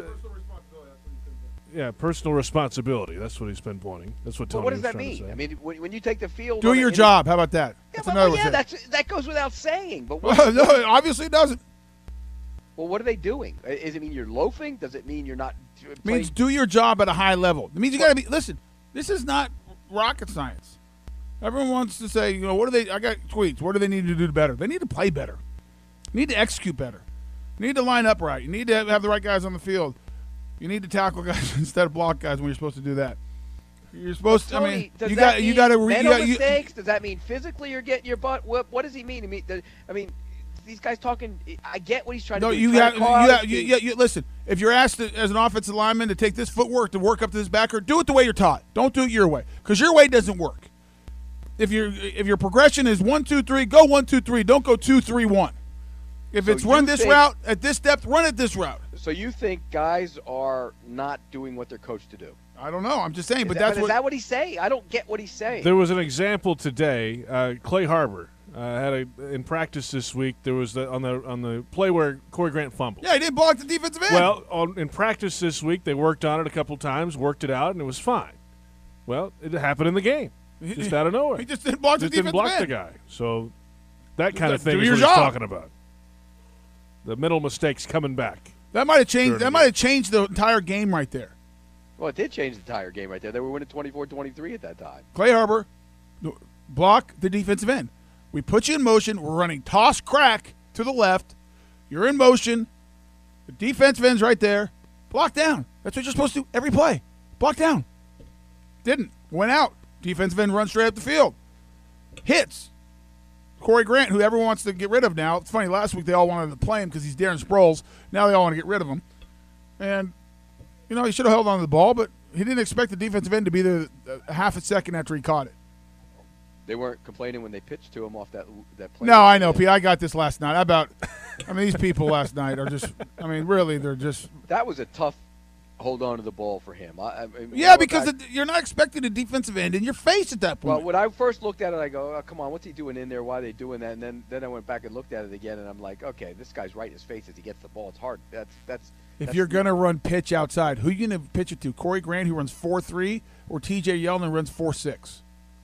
yeah, personal responsibility. That's what he's been pointing. That's what But Tony what does was that trying to mean? say. I mean, when, when you take the field, Do on your any- job. How about that? Yeah, That's well, another well, yeah, way to say it. that's that goes without saying. But what, Well, no, obviously it doesn't. well, what are they doing? Uh, Does it mean you're loafing? Does it mean you're not? uh, It means playing- do your job at a high level. It means you got to be. Listen, this is not rocket science. Everyone wants to say, you know, what do they? I got tweets. What do they need to do better? They need to play better. You need to execute better. You need to line up right. You need to have, have the right guys on the field. You need to tackle guys instead of block guys when you're supposed to do that. You're supposed to. I Tony, mean, does you that got mean you got to. mental You got, you, mistakes? Does that mean physically you're getting your butt? What, what does he mean? I mean, the, I mean, these guys talking. I get what he's trying no, to do. you He's trying have, to you, call out have his you, team. you, you, listen. If you're asked to, as an offensive lineman to take this footwork to work up to this backer, do it the way you're taught. Don't do it your way, because your way doesn't work. If your if your progression is one two three, go one two three. Don't go two three one. If So it's run you this think- route at this depth, run it this route. So you think guys are not doing what they're coached to do? I don't know. I'm just saying, Is but that, that's but what. is that what he's saying? I don't get what he's saying. There was an example today. Uh, Clay Harbor uh, had a in practice this week. There was the, on the on the play where Corey Grant fumbled. yeah, he didn't block the defensive end. Well, on, in practice this week, they worked on it a couple times, worked it out, and it was fine. Well, it happened in the game, just out of nowhere. he just didn't block just the didn't defensive block end. the guy. So that kind of Do thing is your what he's job. talking about. The mental mistakes coming back. That might have changed. Third That game. might have changed the entire game right there. Well, it did change the entire game right there. They were winning twenty-four twenty-three at that time. Clay Harbor, block the defensive end. We put you in motion. We're running toss crack to the left. You're in motion. The defensive end's right there. Block down. That's what you're supposed to do every play. Block down. Didn't. Went out. Defensive end runs straight up the field. Hits. Corey Grant, who everyone wants to get rid of now. It's funny, last week they all wanted to play him because he's Darren Sproles. Now they all want to get rid of him. And, you know, he should have held on to the ball, but he didn't expect the defensive end to be there a half a second after he caught it. They weren't complaining when they pitched to him off that that play. No, I know, P. I got this last night. I about, I mean, these people last night are just, I mean, really, they're just, That was a tough hold on to the ball for him. I, I mean, Yeah, I because back, the, you're not expecting a defensive end in your face at that well, point. when I first looked at it, I go, oh, come on, what's he doing in there? Why are they doing that? And then, then I went back and looked at it again, and I'm like, okay, this guy's right in his face as he gets the ball. It's hard. That's that's. if that's you're going to run pitch outside, who are you going to pitch it to? Corey Grant, who runs four three, or T J Yeldon, who runs four six?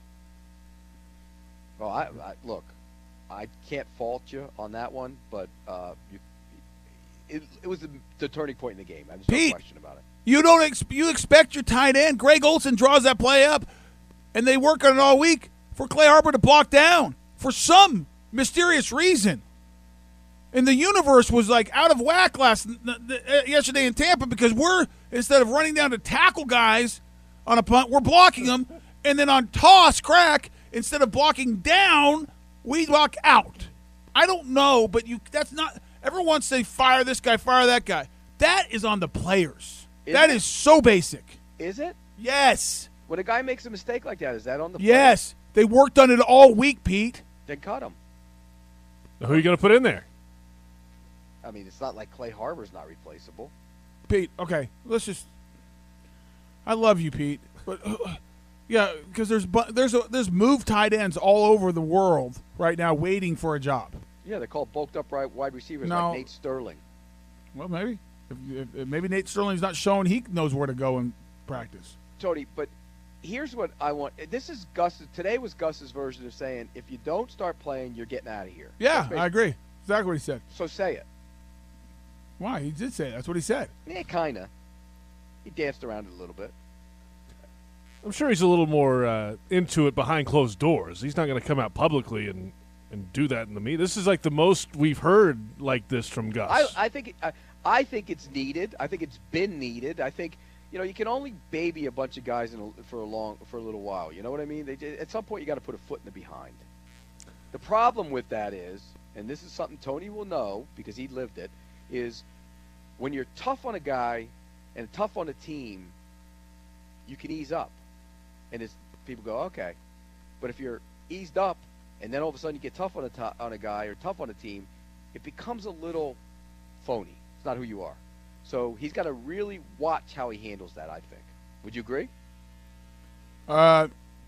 Well, I, I look, I can't fault you on that one, but uh, you, it, it was the, the turning point in the game. There's no Pete, question about it. You don't ex- you expect your tight end, Greg Olsen, draws that play up, and they work on it all week for Clay Harbor to block down for some mysterious reason. And the universe was like out of whack last yesterday in Tampa because we're, instead of running down to tackle guys on a punt, we're blocking them, and then on toss crack, instead of blocking down, we block out. I don't know, but you that's not everyone say fire this guy, fire that guy. That is on the players. Is that it? is so basic. Is it? Yes. When a guy makes a mistake like that, is that on the Yes. They worked on it all week, Pete. player? Then cut him. Who are you going to put in there? I mean, it's not like Clay Harbor's not replaceable. Pete, okay, let's just. I love you, Pete, but uh, yeah, because there's bu- there's a, there's move tight ends all over the world right now waiting for a job. Yeah, they're called bulked up right wide receivers No. like Nate Sterling. Well, maybe if, if, if maybe Nate Sterling's not showing he knows where to go in practice. Tony, but here's what I want. This is Gus's. Today was Gus's version of saying, if you don't start playing, you're getting out of here. Yeah, That's I agree. Exactly what he said. So say it. Why? He did say it. That's what he said. Yeah, kind of. He danced around it a little bit. I'm sure he's a little more uh, into it behind closed doors. He's not going to come out publicly and, and do that in the media. This is like the most we've heard like this from Gus. I, I think I, I think it's needed. I think it's been needed. I think you know you can only baby a bunch of guys in a, for a long for a little while. You know what I mean? They, at some point, you got to put a foot in the behind. The problem with that is, and this is something Tony will know because he lived it, is when you're tough on a guy and tough on a team, you can ease up, and it's, people go okay. But if you're eased up and then all of a sudden you get tough on a to- on a guy or tough on a team, it becomes a little phony. It's not who you are. So he's got to really watch how he handles that, I think. Would you agree? Uh,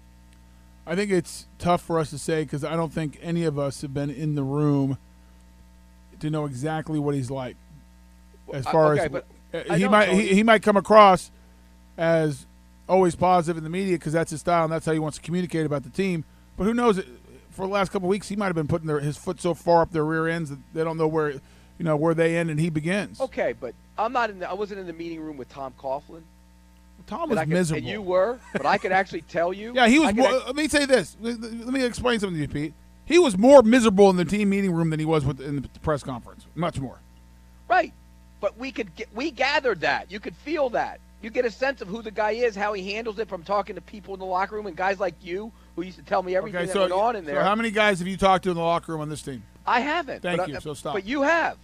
I think it's tough for us to say because I don't think any of us have been in the room to know exactly what he's like. As far okay, as but uh, I he know, might, Tony. he, he might come across as always positive in the media because that's his style and that's how he wants to communicate about the team. But who knows? For the last couple of weeks, he might have been putting their, his foot so far up their rear ends that they don't know where, you know, where they end and he begins. Okay, but I'm not in. The, I wasn't in the meeting room with Tom Coughlin. Tom And was I could- miserable. And you were, but I could actually tell you. Yeah, he was I could more. act- Let me say this. Let let me explain something to you, Pete. He was more miserable in the team meeting room than he was with, in the press conference. Much more. right, but we could get, we gathered that. You could feel that. You get a sense of who the guy is, how he handles it from talking to people in the locker room and guys like you who used to tell me everything Okay, that so, went on in there. so how many guys have you talked to in the locker room on this team? I haven't. Thank but you, I, so stop. But you have.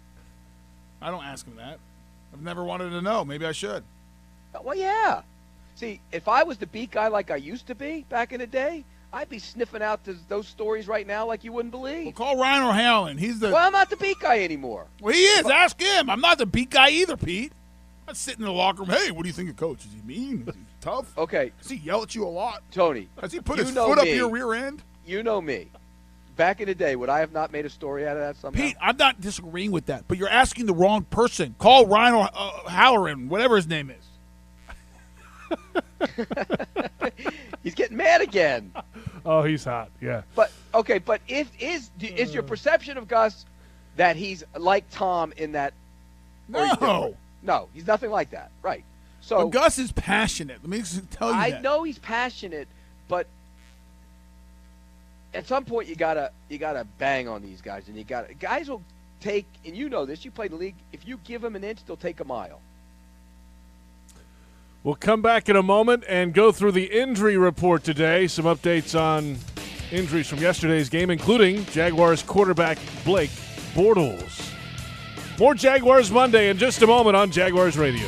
I don't ask him that. I've never wanted to know. Maybe I should. Well, yeah. See, if I was the beat guy like I used to be back in the day, I'd be sniffing out th- those stories right now like you wouldn't believe. Well, call Ryan O'Halloran. He's the. Well, I'm not the beat guy anymore. Well, he is. Ask him. I'm not the beat guy either, Pete. I'm not sitting in the locker room. Hey, what do you think of Coach? Is he mean? Is he tough? Okay, Does he yell at you a lot? Tony, Has he put you his know foot up me. your rear end? you know me. Back in the day, would I have not made a story out of that somehow? Pete, I'm not disagreeing with that, but you're asking the wrong person. Call Ryan O'Halloran, whatever his name is. He's getting mad again. Oh, he's hot. Yeah. But okay, but if is is your perception of Gus that he's like Tom in that? or he's No. different? No, he's nothing like that. Right. So But Gus is passionate. Let me just tell you I that. know he's passionate, but at some point you gotta you gotta bang on these guys, and you got to guys will take, and you know this. You play the league. If you give them an inch, they'll take a mile. We'll come back in a moment and go through the injury report today. Some updates on injuries from yesterday's game, including Jaguars quarterback Blake Bortles. More Jaguars Monday in just a moment on Jaguars Radio.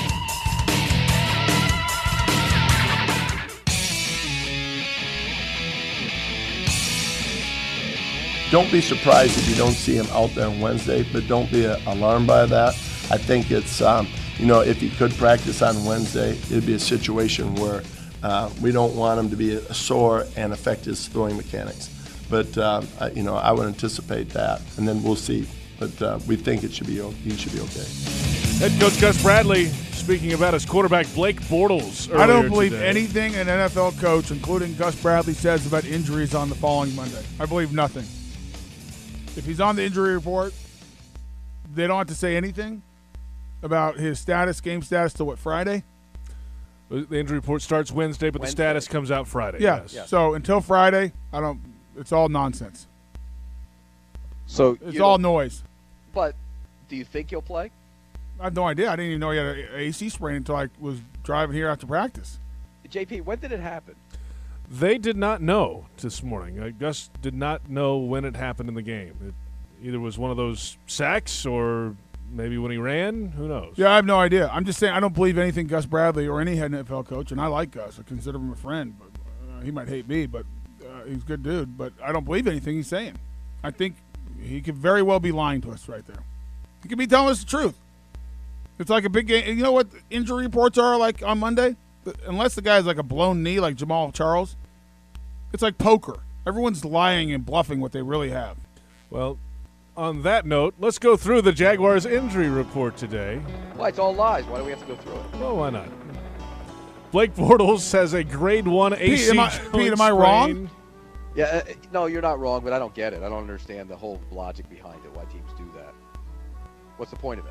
Don't be surprised if you don't see him out there on Wednesday, but don't be uh, alarmed by that. I think it's um, you know, if he could practice on Wednesday, it'd be a situation where uh, we don't want him to be sore and affect his throwing mechanics. But, um, I, you know, I would anticipate that, and then we'll see. But uh, we think it should be he should be okay. Head coach Gus Bradley speaking about his quarterback Blake Bortles earlier I don't believe today. anything an N F L coach, including Gus Bradley, says about injuries on the following Monday. I believe nothing. If he's on the injury report, they don't have to say anything about his status, game status, till what, Friday? The injury report starts Wednesday, but Wednesday. the status comes out Friday. Yeah. Yes. Yes. So until Friday, I don't. It's all nonsense. So It's you all don't- noise. But do you think he'll play? I have no idea. I didn't even know he had an A C sprain until I was driving here after practice. J P, when did it happen? They did not know this morning. Uh, Gus did not know when it happened in the game. It either was one of those sacks or maybe when he ran. Who knows? Yeah, I have no idea. I'm just saying I don't believe anything Gus Bradley or any head N F L coach, and I like Gus. I consider him a friend. But uh, he might hate me, but uh, he's a good dude. But I don't believe anything he's saying. I think he could very well be lying to us right there. He could be telling us the truth. It's like a big game. You know what injury reports are like on Monday? Unless the guy's like a blown knee like Jamal Charles, it's like poker. Everyone's lying and bluffing what they really have. Well, on that note, let's go through the Jaguars injury report today. Why, it's all lies. Why do we have to go through it? Well, why not? Blake Bortles has a grade one A C Pete, am I- joint Pete, am I wrong? sprain. Yeah, uh, no, you're not wrong, but I don't get it. I don't understand the whole logic behind it, why teams do that. What's the point of it?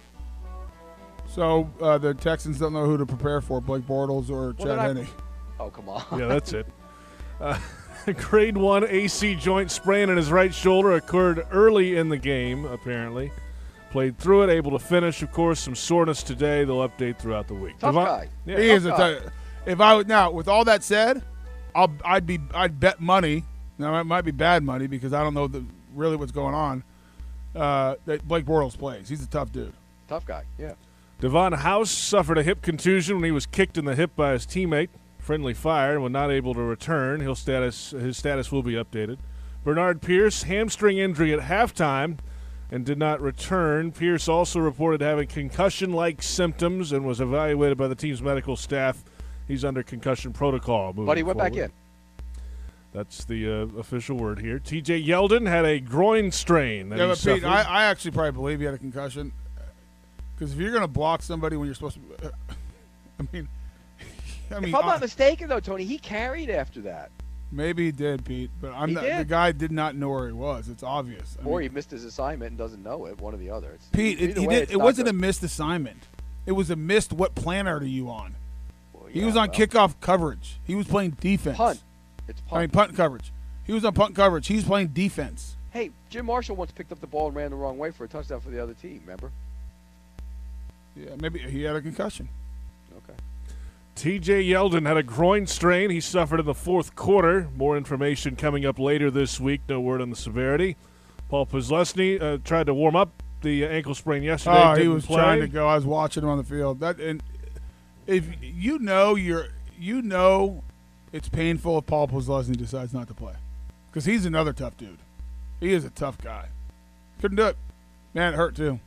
So uh, the Texans don't know who to prepare for, Blake Bortles or Well, Chad they're not- Henne. Oh, come on. Yeah, that's it. Uh, grade one A C joint sprain in his right shoulder occurred early in the game, apparently. Played through it, able to finish. Of course, some soreness today. They'll update throughout the week. Tough Devon- guy. Yeah. He is a guy. t- if I would now, with all that said, I'll I'd be I'd bet money. Now it might be bad money because I don't know the, really what's going on. Uh, that Blake Bortles plays. He's a tough dude. Tough guy, yeah. Devon House suffered a hip contusion when he was kicked in the hip by his teammate. Friendly fire and was not able to return. He'll status his status will be updated. Bernard Pierce, hamstring injury at halftime and did not return. Pierce also reported having concussion-like symptoms and was evaluated by the team's medical staff. He's under concussion protocol. But he went back forward. in. That's the uh, official word here. T J Yeldon had a groin strain. That Yeah, he but Pete, suffered. I, I actually probably believe he had a concussion because if you're going to block somebody when you're supposed to, uh, I mean, I mean, If I'm uh, not mistaken, though, Tony, he carried after that. maybe he did, Pete, but I'm He not, did? the guy did not know where he was. It's obvious. I Or mean, he missed his assignment and doesn't know it, one or the other. It's, Pete, it, either he way, did, it's it not wasn't good. a missed assignment. It was a missed. What plan are you on? Well, He yeah, was on well, kickoff coverage. He was playing defense. Punt. It's punt. I mean, punt coverage. He was on punt coverage. He was playing defense. Hey, Jim Marshall once picked up the ball and ran the wrong way for a touchdown for the other team, remember? Yeah, maybe he had a concussion. Okay. T J Yeldon had a groin strain he suffered in the fourth quarter. More information coming up later this week. No word on the severity. Paul Posluszny uh, tried to warm up the ankle sprain yesterday. Oh, he didn't was play. trying to go. I was watching him on the field. That and if you know you're you know it's painful if Paul Posluszny decides not to play because he's another tough dude. He is a tough guy. Couldn't do it. Man, it hurt too.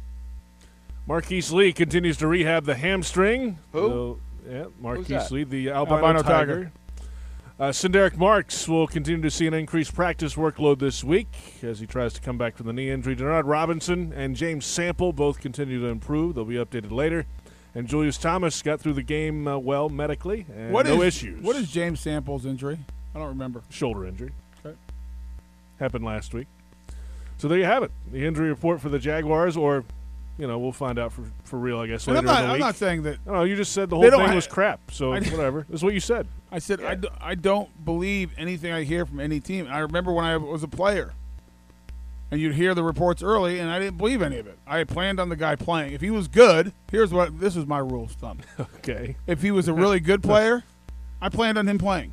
Marquise Lee continues to rehab the hamstring. Who? So, yeah, Marquise that? Lee, the albino, Albino tiger. tiger. Uh, Sinderic Marks will continue to see an increased practice workload this week as he tries to come back from the knee injury. Denard Robinson and James Sample both continue to improve. They'll be updated later. And Julius Thomas got through the game uh, well medically and What no is- issues. What is James Sample's injury? I don't remember. Shoulder injury. Okay. Happened last week. So there you have it. The injury report for the Jaguars, or, you know, we'll find out for, for real, I guess, And later I'm not. in the I'm week. not saying that. No, you just said the They whole don't thing ha- was crap. So I- whatever. That's what you said. I said I, do, I don't believe anything I hear from any team. I remember when I was a player, and you'd hear the reports early, and I didn't believe any of it. I had planned on the guy playing. If he was good, here's what this is my rule of thumb. Okay. If he was a really good player, I planned on him playing.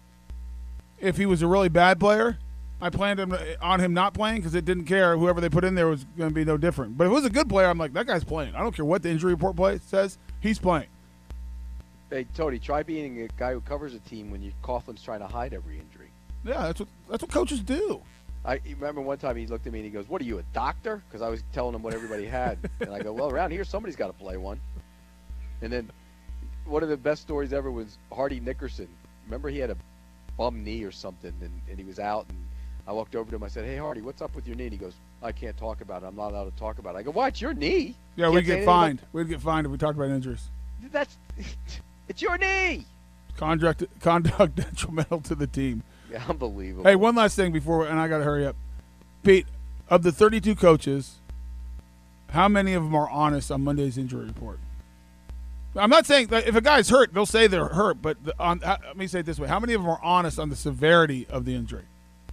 If he was a really bad player, I planned on on him not playing because it didn't care. Whoever they put in there was going to be no different. But if it was a good player, I'm like, that guy's playing. I don't care what the injury report play says. He's playing. Hey, Tony, try being a guy who covers a team when you Coughlin's trying to hide every injury. Yeah, that's what that's what coaches do. I you remember one time he looked at me and he goes, "What are you, a doctor?" Because I was telling him what everybody had, and I go, "Well, around here somebody's got to play one." And then one of the best stories ever was Hardy Nickerson. Remember he had a bum knee or something, and, and he was out, and I walked over to him. I said, "Hey, Hardy, what's up with your knee?" And he goes, "I can't talk about it. I'm not allowed to talk about it." I go, "Why? It's your knee." Yeah, Can't we'd say get anything fined. about- We'd get fined if we talked about injuries. That's it's your knee. Conduct, conduct detrimental to the team. Yeah, unbelievable. Hey, one last thing before, and I got to hurry up. Pete, of the thirty-two coaches, how many of them are honest on Monday's injury report? I'm not saying that if a guy's hurt, they'll say they're hurt, but the, on, uh, let me say it this way. How many of them are honest on the severity of the injury?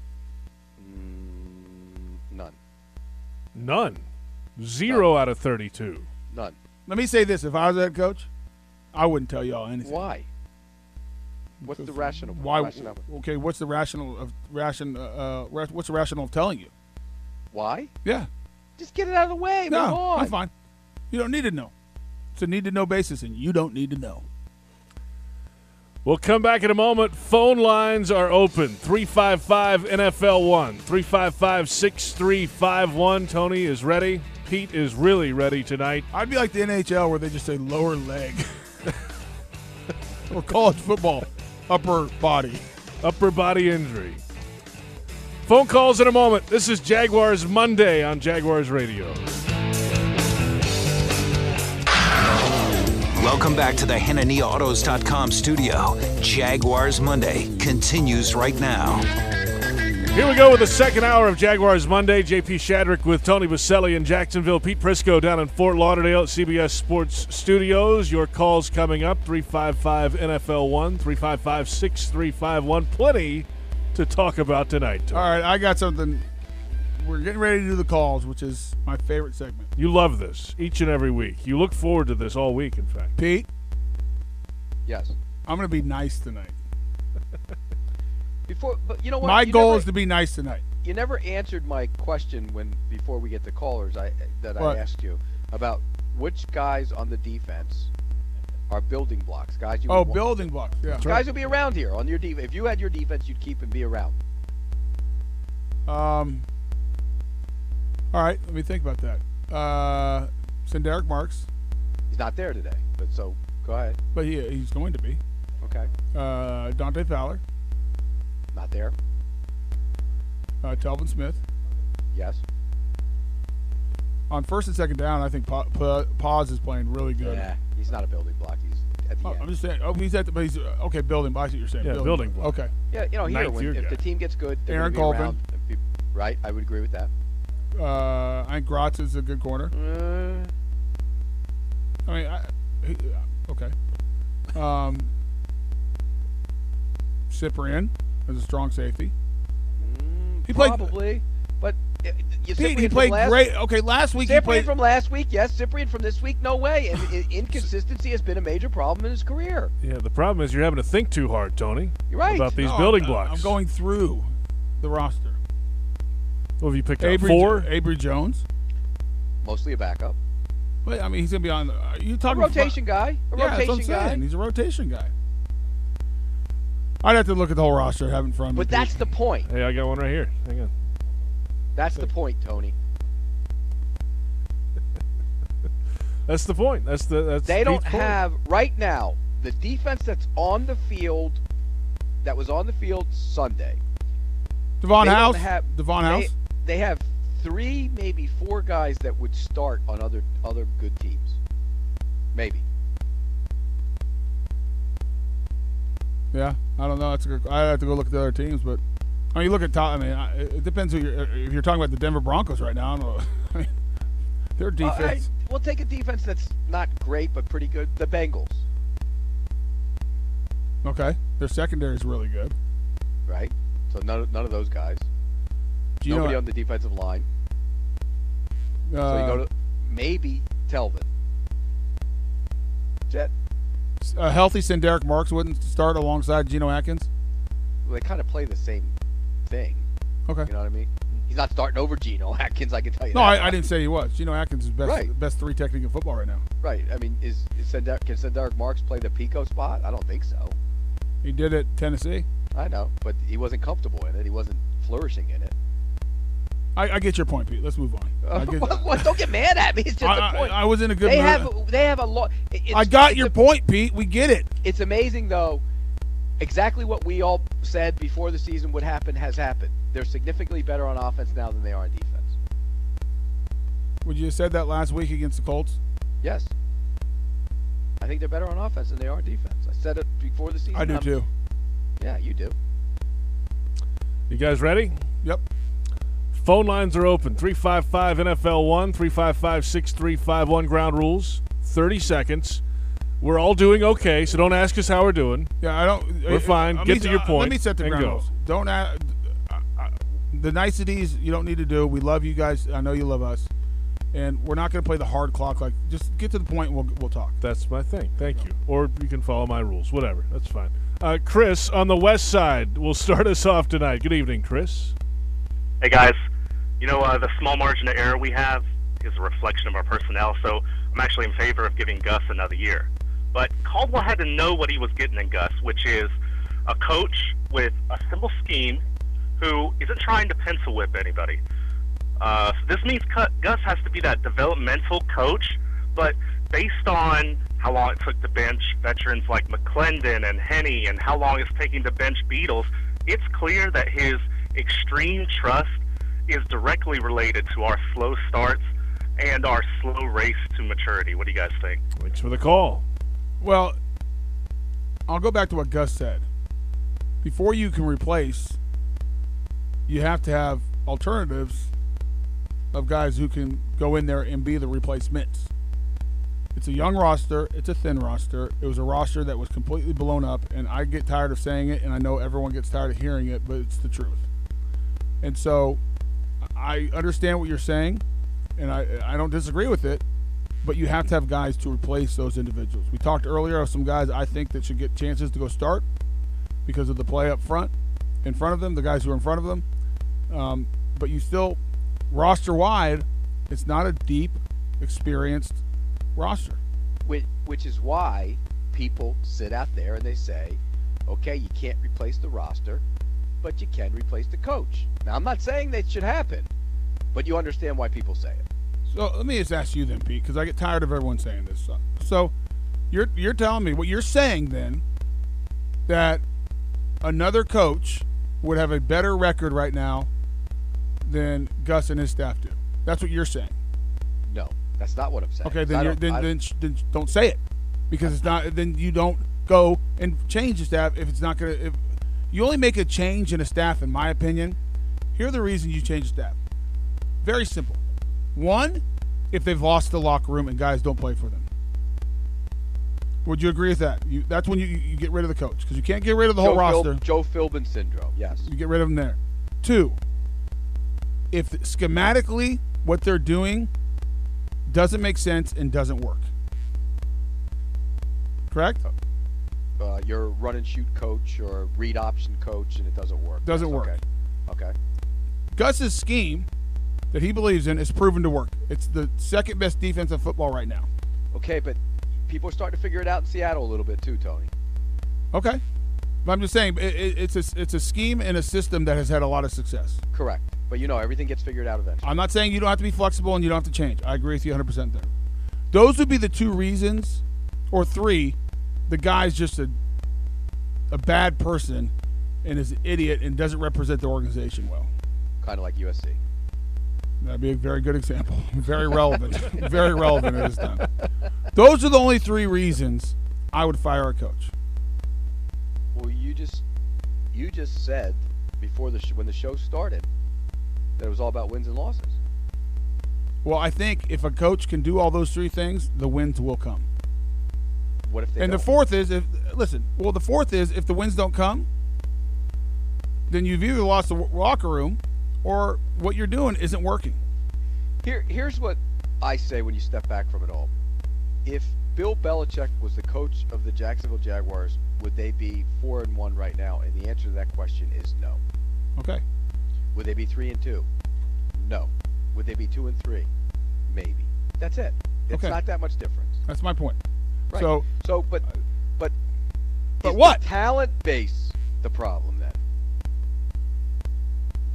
Mm, none. None. Zero out of thirty-two. None. Let me say this. If I was a head coach, I wouldn't tell y'all anything. Why? What's the rational? Why? rationale? Okay, what's the rational of ration? Uh, uh, ra- what's the rational of telling you? Why? Yeah, Just get it out of the way. no, Move on. I'm fine. You don't need to know. It's a need to know basis, and you don't need to know. We'll come back in a moment. Phone lines are open. three five five N F L one. three five five, six three five one. Tony is ready. Pete is really ready tonight. I'd be like the N H L where they just say lower leg, or college football, upper body. Upper body injury. Phone calls in a moment. This is Jaguars Monday on Jaguars Radio. Welcome back to the Hanania Autos dot com studio. Jaguars Monday continues right now. Here we go with the second hour of Jaguars Monday. J P Shadrick with Tony Baselli in Jacksonville. Pete Prisco down in Fort Lauderdale at C B S Sports Studios. Your calls coming up. three five five N F L one. three five five, six three five one. Plenty to talk about tonight, Tony. All right, I got something. We're getting ready to do the calls, which is my favorite segment. You love this each and every week. You look forward to this all week, in fact. Pete, Yes. I'm going to be nice tonight. Before, but you know what? My You goal never- is to be nice tonight. You never answered my question when before we get to callers. I that What? I asked you about which guys on the defense are building blocks. Guys, you Oh, would want- building blocks. Yeah. guys will be around here on your defense. If you had your defense, you'd keep and be around. Um. All right, let me think about that. Uh, Senderick Marks, He's not there today, but so go ahead. but he, he's going to be. Okay, Uh, Dante Fowler, not there. uh, Telvin Smith. Yes. On first and second down, I think Pa- Pa- Paz is playing really good. Yeah, he's not a building block. He's at the Oh, end. I'm just saying. Oh, he's at the. But he's uh, okay. Building. I see what you're saying. Yeah, building block. Okay. yeah, you know, here Ninth when, year if guy. the team gets good, they're Aaron gonna be Colvin. around. If you- Right, I would agree with that. Uh, I think Gratz is a good corner. Uh, I mean, I, he, okay. Um, Cyprian is a strong safety. mm, He played- probably, but uh, you Pete, he Cyprian from played last, great. Okay, last week he Cyprian played. from last week, yes. Cyprian from this week, no way. And i- inconsistency has been a major problem in his career. Yeah, the problem is you're having to think too hard, Tony, You're right. about these No, building I'm- blocks. I'm going through the roster. What have you picked up? Avery, Four? Avery Jones. Mostly a backup. Wait, I mean, he's gonna be on. Are you A talking rotation guy. A Yeah, that's what I'm rotation guy. saying. He's a rotation guy. I'd have to look at the whole roster. I have it in front of me. But that's the point. Hey, I got one right here. Hang on. That's the point, Tony. That's the point. That's the that's They don't Pete's point. have right now the defense that's on the field that was on the field Sunday. Devon They don't House. have- Devon they, House. They have three, maybe four guys that would start on other other good teams. Maybe. Yeah, I don't know. That's a good. I have to go look at the other teams, but I mean, you look at top. I mean, I, it depends who you're. If you're talking about the Denver Broncos right now, I don't know. I mean, their Uh, defense. I- we'll take a defense that's not great but pretty good. The Bengals, Okay, their secondary is really good. right? So none of, none of those guys. Do you Nobody know? on the defensive line. uh, So you go to maybe Telvin. Jet. a healthy Senderick Marks wouldn't start alongside Geno Atkins. Well, they kind of play the same thing. Okay. You know what I mean? He's not starting over Geno Atkins. I can tell you. No, that. I, I didn't say he was. Geno Atkins is best Right. best three technique in football right now. Right. I mean, is, is Sender, can Senderick Marks play the Pico spot? I don't think so. He did it at Tennessee. I know, but he wasn't comfortable in it. He wasn't flourishing in it. I, I get your point, Pete. Let's move on. I get, what, what? Don't get mad at me. It's just I, a point. I, I was in a good they mood. have they have a lot. I got your a, point, Pete. We get it. It's amazing, though. Exactly what we all said before the season would happen has happened. They're significantly better on offense now than they are on defense. Would you have said that last week against the Colts? Yes. I think they're better on offense than they are on defense. I said it before the season. I do, I'm, too. Yeah, you do. You guys ready? Yep. Phone lines are open. three five five N F L one, three five five, six three five one. Ground rules. thirty seconds. We're all doing okay, so don't ask us how we're doing. Yeah, I don't. We're uh, fine. Get me, to your point. Let me set the and ground go. rules. Don't ask, uh, uh, the niceties you don't need to do. We love you guys. I know you love us, and we're not going to play the hard clock. Like, just get to the point, and we'll we'll talk. That's my thing. Thank you. Or you can follow my rules. Whatever. That's fine. Uh, Chris on the west side will start us off tonight. Good evening, Chris. Hey guys, you know uh, the small margin of error we have is a reflection of our personnel. So I'm actually in favor of giving Gus another year. But Caldwell had to know what he was getting in Gus, which is a coach with a simple scheme who isn't trying to pencil whip anybody. Uh, so this means Gus has to be that developmental coach, but based on how long it took to bench veterans like McClendon and Henne and how long it's taking to bench Beatles, it's clear that his extreme trust is directly related to our slow starts and our slow race to maturity. What do you guys think? Thanks for the call. Well, I'll go back to what Gus said. Before you can replace, you have to have alternatives of guys who can go in there and be the replacements. It's a young roster. It's a thin roster. It was a roster that was completely blown up, and I get tired of saying it, and I know everyone gets tired of hearing it, but it's the truth. And so I understand what you're saying, and I, I don't disagree with it, but you have to have guys to replace those individuals. We talked earlier of some guys I think that should get chances to go start because of the play up front, in front of them, the guys who are in front of them. Um, but you still, roster-wide, it's not a deep, experienced roster. Which, which is why people sit out there and they say, okay, you can't replace the roster, but you can replace the coach. Now, I'm not saying that should happen, but you understand why people say it. So let me just ask you then, Pete, because I get tired of everyone saying this stuff. So you're you're telling me what you're saying then that another coach would have a better record right now than Gus and his staff do. That's what you're saying. No, that's not what I'm saying. Okay, then you're, then, then then don't say it because it's not. Then you don't go and change the staff if it's not going to. If you only make a change in a staff, in my opinion, here are the reasons you change the staff. Very simple. One, if they've lost the locker room and guys don't play for them. Would you agree with that? You, that's when you, you get rid of the coach because you can't get rid of the Joe whole roster. Phil, Joe Philbin syndrome, yes. You get rid of them there. Two, if schematically what they're doing doesn't make sense and doesn't work. Correct? Uh, you're a run and shoot coach or a read option coach and it doesn't work. Doesn't yes, work. Okay. okay. Gus's scheme that he believes in is proven to work. It's the second best defense in football right now. Okay, but people are starting to figure it out in Seattle a little bit too, Tony. Okay. But I'm just saying it, it, it's, a, it's a scheme and a system that has had a lot of success. Correct. But, you know, everything gets figured out eventually. I'm not saying you don't have to be flexible and you don't have to change. I agree with you one hundred percent there. Those would be the two reasons, or three, the guy's just a, a bad person and is an idiot and doesn't represent the organization well. Kind of like U S C. That'd be a very good example. Very relevant. Very relevant at this time. Those are the only three reasons I would fire a coach. Well, you just you just said before the sh- when the show started that it was all about wins and losses. Well, I think if a coach can do all those three things, the wins will come. What if they And don't? the fourth is if listen. Well, the fourth is if the wins don't come, then you've either lost the locker room, or what you're doing isn't working. Here, here's what I say when you step back from it all. If Bill Belichick was the coach of the Jacksonville Jaguars, would they be four and one right now? And the answer to that question is no. Okay. Would they be three and two? No. Would they be two and three? Maybe. That's it. It's Okay. not that much difference. That's my point. Right. So, so, but, but, But is what? the talent base the problem then?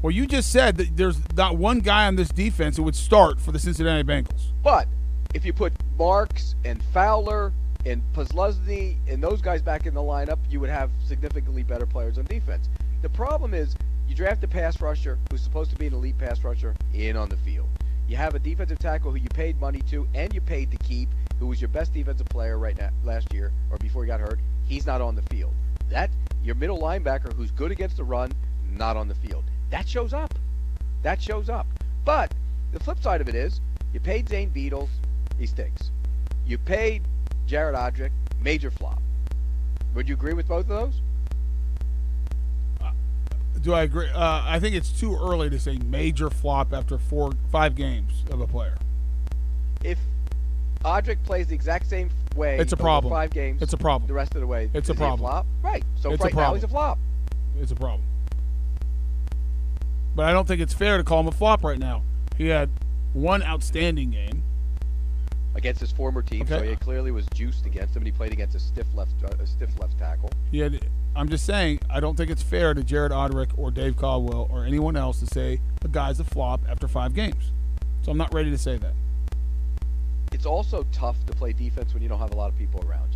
Well, you just said that there's not one guy on this defense who would start for the Cincinnati Bengals. But if you put Marks and Fowler and Posluszny and those guys back in the lineup, you would have significantly better players on defense. The problem is you draft a pass rusher who's supposed to be an elite pass rusher in on the field. You have a defensive tackle who you paid money to and you paid to keep, who was your best defensive player right now last year or before he got hurt. He's not on the field. That your middle linebacker who's good against the run, not on the field. That shows up. That shows up. But the flip side of it is you paid Zane Beadles, he stinks. You paid Jared Odrick, major flop. Would you agree with both of those? Do I agree? Uh, I think it's too early to say major flop after four, five games of a player. If Odrick plays the exact same way, it's a problem. Five games. It's a problem. The rest of the way, it's is a problem. He a flop? Right. So it's right a now he's a flop. It's a problem. But I don't think it's fair to call him a flop right now. He had one outstanding game against his former team, okay. so he clearly was juiced against him, and he played against a stiff left, uh, a stiff left tackle. He had. I'm just saying, I don't think it's fair to Jared Odrick or Dave Caldwell or anyone else to say a guy's a flop after five games. So I'm not ready to say that. It's also tough to play defense when you don't have a lot of people around you.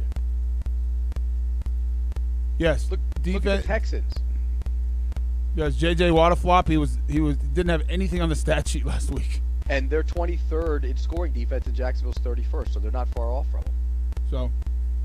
Yes, look, defense. Look at the Texans. Yes, J J Watt a flop. He was he was didn't have anything on the stat sheet last week. And they're twenty-third in scoring defense, and Jacksonville's thirty-first, so they're not far off from them. So, all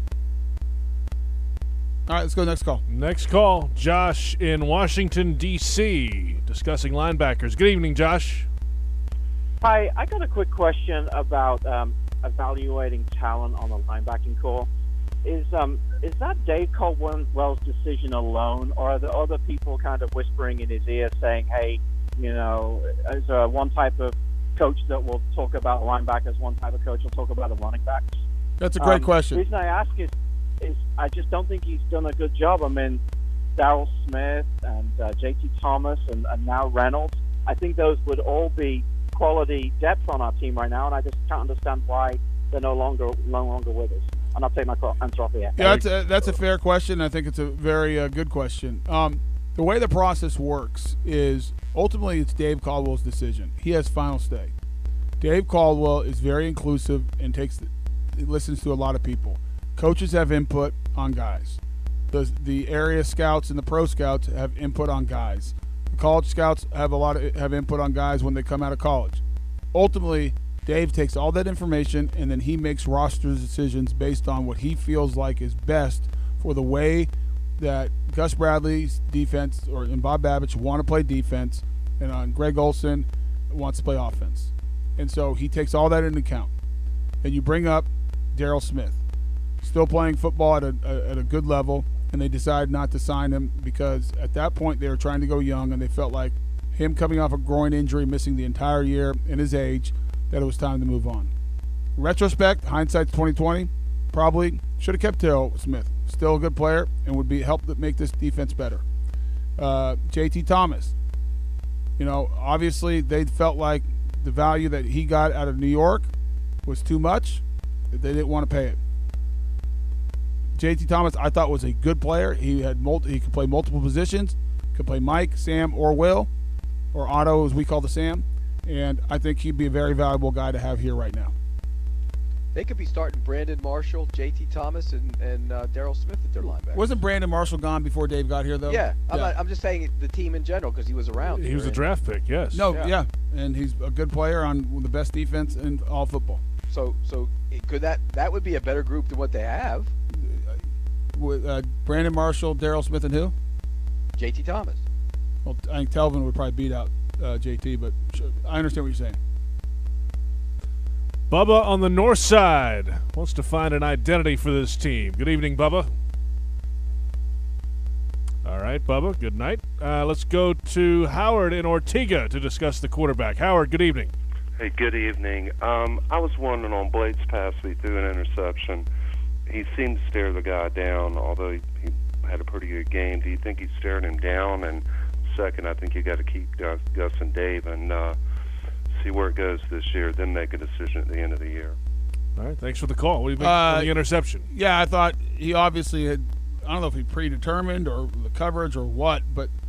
right, let's go next call. Next call, Josh in Washington, D C, discussing linebackers. Good evening, Josh. Hi, I got a quick question about um, evaluating talent on the linebacking core. Is um is that Dave Caldwell's decision alone, or are there other people kind of whispering in his ear saying, hey, you know, is there one type of coach that will talk about linebackers, one type of coach will talk about the running backs? That's a great um, question. The reason I ask is, is I just don't think he's done a good job. I mean, Darryl Smith and uh, J T Thomas and, and now Reynolds, I think those would all be quality depth on our team right now, and I just can't understand why they're no longer no longer with us. And I'll take my answer off the air. Yeah, that's a, that's a fair question. I think it's a very uh, good question. Um, the way the process works is ultimately it's Dave Caldwell's decision. He has final say. Dave Caldwell is very inclusive and takes the, listens to a lot of people. Coaches have input on guys. The the area scouts and the pro scouts have input on guys. The college scouts have a lot of have input on guys when they come out of college. Ultimately, Dave takes all that information and then he makes roster decisions based on what he feels like is best for the way that Gus Bradley's defense or and Bob Babich want to play defense, and on Greg Olson wants to play offense. And so he takes all that into account. And you bring up Darryl Smith, still playing football at a, a at a good level, and they decide not to sign him because at that point they were trying to go young and they felt like him coming off a groin injury, missing the entire year in his age, that it was time to move on. In retrospect, hindsight's twenty twenty, probably should have kept Darryl Smith. Still a good player and would be help to make this defense better. Uh, J T Thomas, you know, obviously they felt like the value that he got out of New York was too much. They didn't want to pay it. J T Thomas, I thought, was a good player. He had multi, he could play multiple positions, could play Mike, Sam, or Will, or Otto, as we call the Sam. And I think he'd be a very valuable guy to have here right now. They could be starting Brandon Marshall, J T Thomas, and, and uh, Darryl Smith at their linebacker. Wasn't Brandon Marshall gone before Dave got here, though? Yeah. I'm, yeah. Not, I'm just saying the team in general because he was around. He was a draft pick, yes. No, yeah. yeah. And he's a good player on the best defense in all football. So so could that that would be a better group than what they have? With uh, Brandon Marshall, Darryl Smith, and who? J T Thomas. Well, I think Telvin would probably beat out uh, J T, but I understand what you're saying. Bubba on the north side wants to find an identity for this team. Good evening, Bubba. All right, Bubba, good night. Uh, let's go to Howard in Ortega to discuss the quarterback. Howard, good evening. Hey, good evening. Um, I was wondering on Blade's pass, he threw an interception. He seemed to stare the guy down, although he, he had a pretty good game. Do you think he stared him down? And second, I think you got to keep Gus, Gus and Dave and uh, see where it goes this year, then make a decision at the end of the year. All right, thanks for the call. What do you think Uh, on the interception? Yeah, I thought he obviously had, I don't know if he predetermined or the coverage or what, but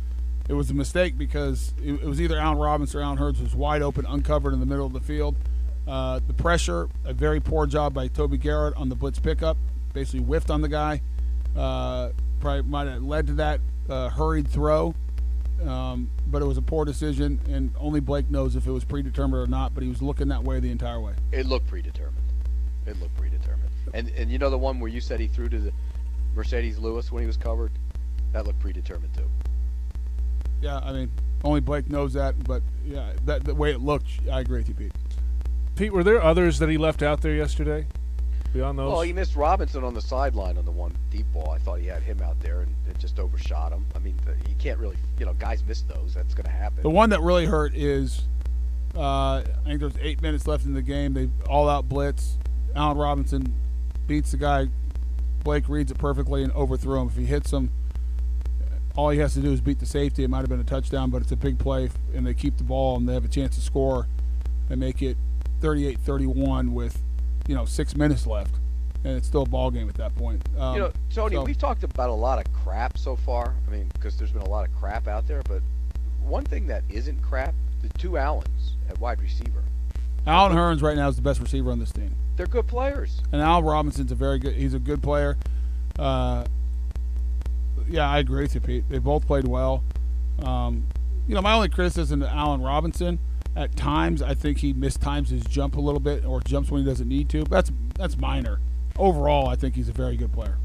it was a mistake because it, it was either Allen Robinson or Allen Hurns was wide open, uncovered in the middle of the field. Uh, the pressure, a very poor job by Toby Garrett on the blitz pickup, basically whiffed on the guy. Uh, probably might have led to that uh, hurried throw, um, but it was a poor decision, and only Blake knows if it was predetermined or not, but he was looking that way the entire way. It looked predetermined. It looked predetermined. And and you know the one where you said he threw to the Mercedes Lewis when he was covered? That looked predetermined too. Yeah, I mean, only Blake knows that, but yeah, that the way it looked, I agree with you, Pete. Pete, were there others that he left out there yesterday beyond those? Well, he missed Robinson on the sideline on the one deep ball. I thought he had him out there, and it just overshot him. I mean, the, you can't really, you know, guys miss those. That's going to happen. The one that really hurt is, uh, I think there was eight minutes left in the game. They all-out blitz. Allen Robinson beats the guy. Blake reads it perfectly and overthrew him. If he hits him, all he has to do is beat the safety. It might have been a touchdown, but it's a big play, and they keep the ball, and they have a chance to score and make it thirty-eight thirty-one with, you know, six minutes left, and it's still a ball game at that point. Um, you know, Tony, so, we've talked about a lot of crap so far. I mean, because there's been a lot of crap out there, but one thing that isn't crap, the two Allens at wide receiver. Allen Hurns right now is the best receiver on this team. They're good players. And Allen Robinson's a very good – he's a good player. Uh, yeah, I agree with you, Pete. They both played well. Um, you know, my only criticism to Allen Robinson – at times, I think he mistimes his jump a little bit or jumps when he doesn't need to. But that's that's minor. Overall, I think he's a very good player.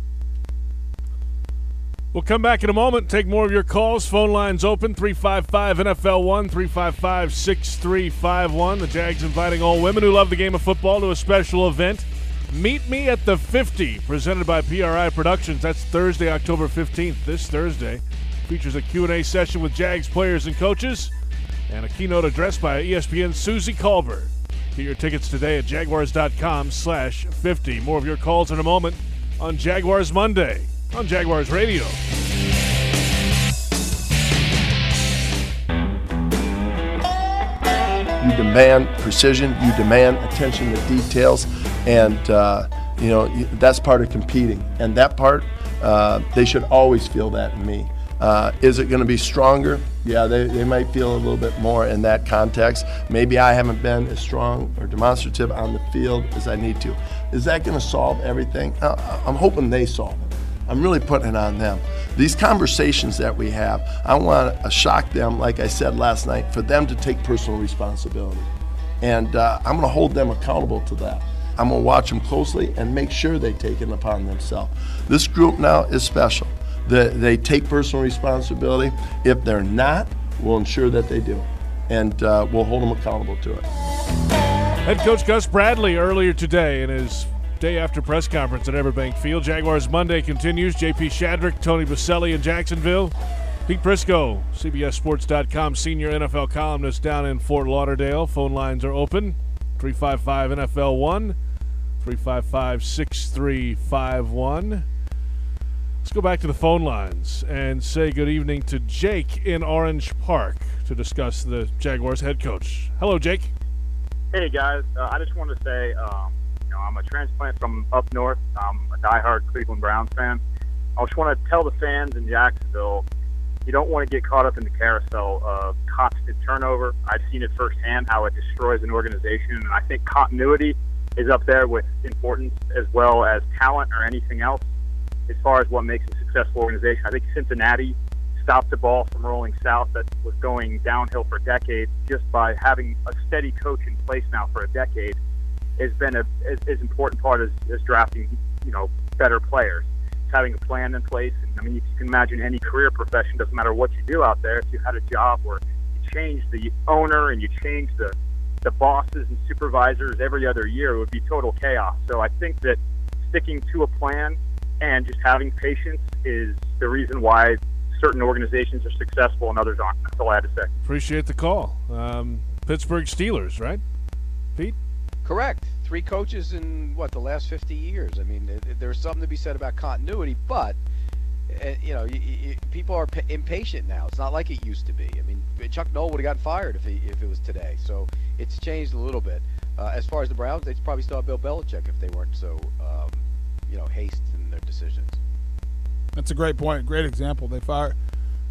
We'll come back in a moment. Take more of your calls. Phone lines open. three five five N F L one, three five five, six three five one. The Jags inviting all women who love the game of football to a special event. Meet Me at the fifty, presented by P R I Productions. That's Thursday, October fifteenth, this Thursday. Features a Q and A session with Jags players and coaches, and a keynote address by E S P N's Susie Colbert. Get your tickets today at jaguars.com slash 50. More of your calls in a moment on Jaguars Monday on Jaguars Radio. You demand precision. You demand attention to details. And, uh, you know, that's part of competing. And that part, uh, they should always feel that in me. Uh, is it going to be stronger? Yeah, they, they might feel a little bit more in that context. Maybe I haven't been as strong or demonstrative on the field as I need to. Is that going to solve everything? Uh, I'm hoping they solve it. I'm really putting it on them. These conversations that we have, I want to shock them, like I said last night, for them to take personal responsibility. And uh, I'm going to hold them accountable to that. I'm going to watch them closely and make sure they take it upon themselves. This group now is special. The, they take personal responsibility. If they're not, we'll ensure that they do. And uh, we'll hold them accountable to it. Head coach Gus Bradley earlier today in his day after press conference at Everbank Field. Jaguars Monday continues. J P Shadrick, Tony Baselli in Jacksonville. Pete Prisco, C B S Sports dot com senior N F L columnist down in Fort Lauderdale. Phone lines are open. three five five N F L one, three five five, six three five one. Let's go back to the phone lines and say good evening to Jake in Orange Park to discuss the Jaguars head coach. Hello, Jake. Hey, guys. Uh, I just wanted to say, um, you know, I'm a transplant from up north. I'm a diehard Cleveland Browns fan. I just want to tell the fans in Jacksonville, you don't want to get caught up in the carousel of constant turnover. I've seen it firsthand how it destroys an organization, and I think continuity is up there with importance as well as talent or anything else. As far as what makes a successful organization, I think Cincinnati stopped the ball from rolling south that was going downhill for decades just by having a steady coach in place now for a decade has been a as, as important part as, as drafting, you know, better players. It's having a plan in place. And I mean, if you can imagine any career profession, doesn't matter what you do out there, if you had a job where you change the owner and you change the, the bosses and supervisors every other year, it would be total chaos. So I think that sticking to a plan and just having patience is the reason why certain organizations are successful and others aren't. That's all I had to say. Appreciate the call. Um, Pittsburgh Steelers, right, Pete? Correct. Three coaches in, what, the last fifty years. I mean, it, it, there's something to be said about continuity, but, uh, you know, you, you, people are p- impatient now. It's not like it used to be. I mean, Chuck Noll would have gotten fired if, he, if it was today. So it's changed a little bit. Uh, as far as the Browns, they'd probably still have Bill Belichick if they weren't so, um, you know, haste in their decisions. That's a great point. Great example. They fired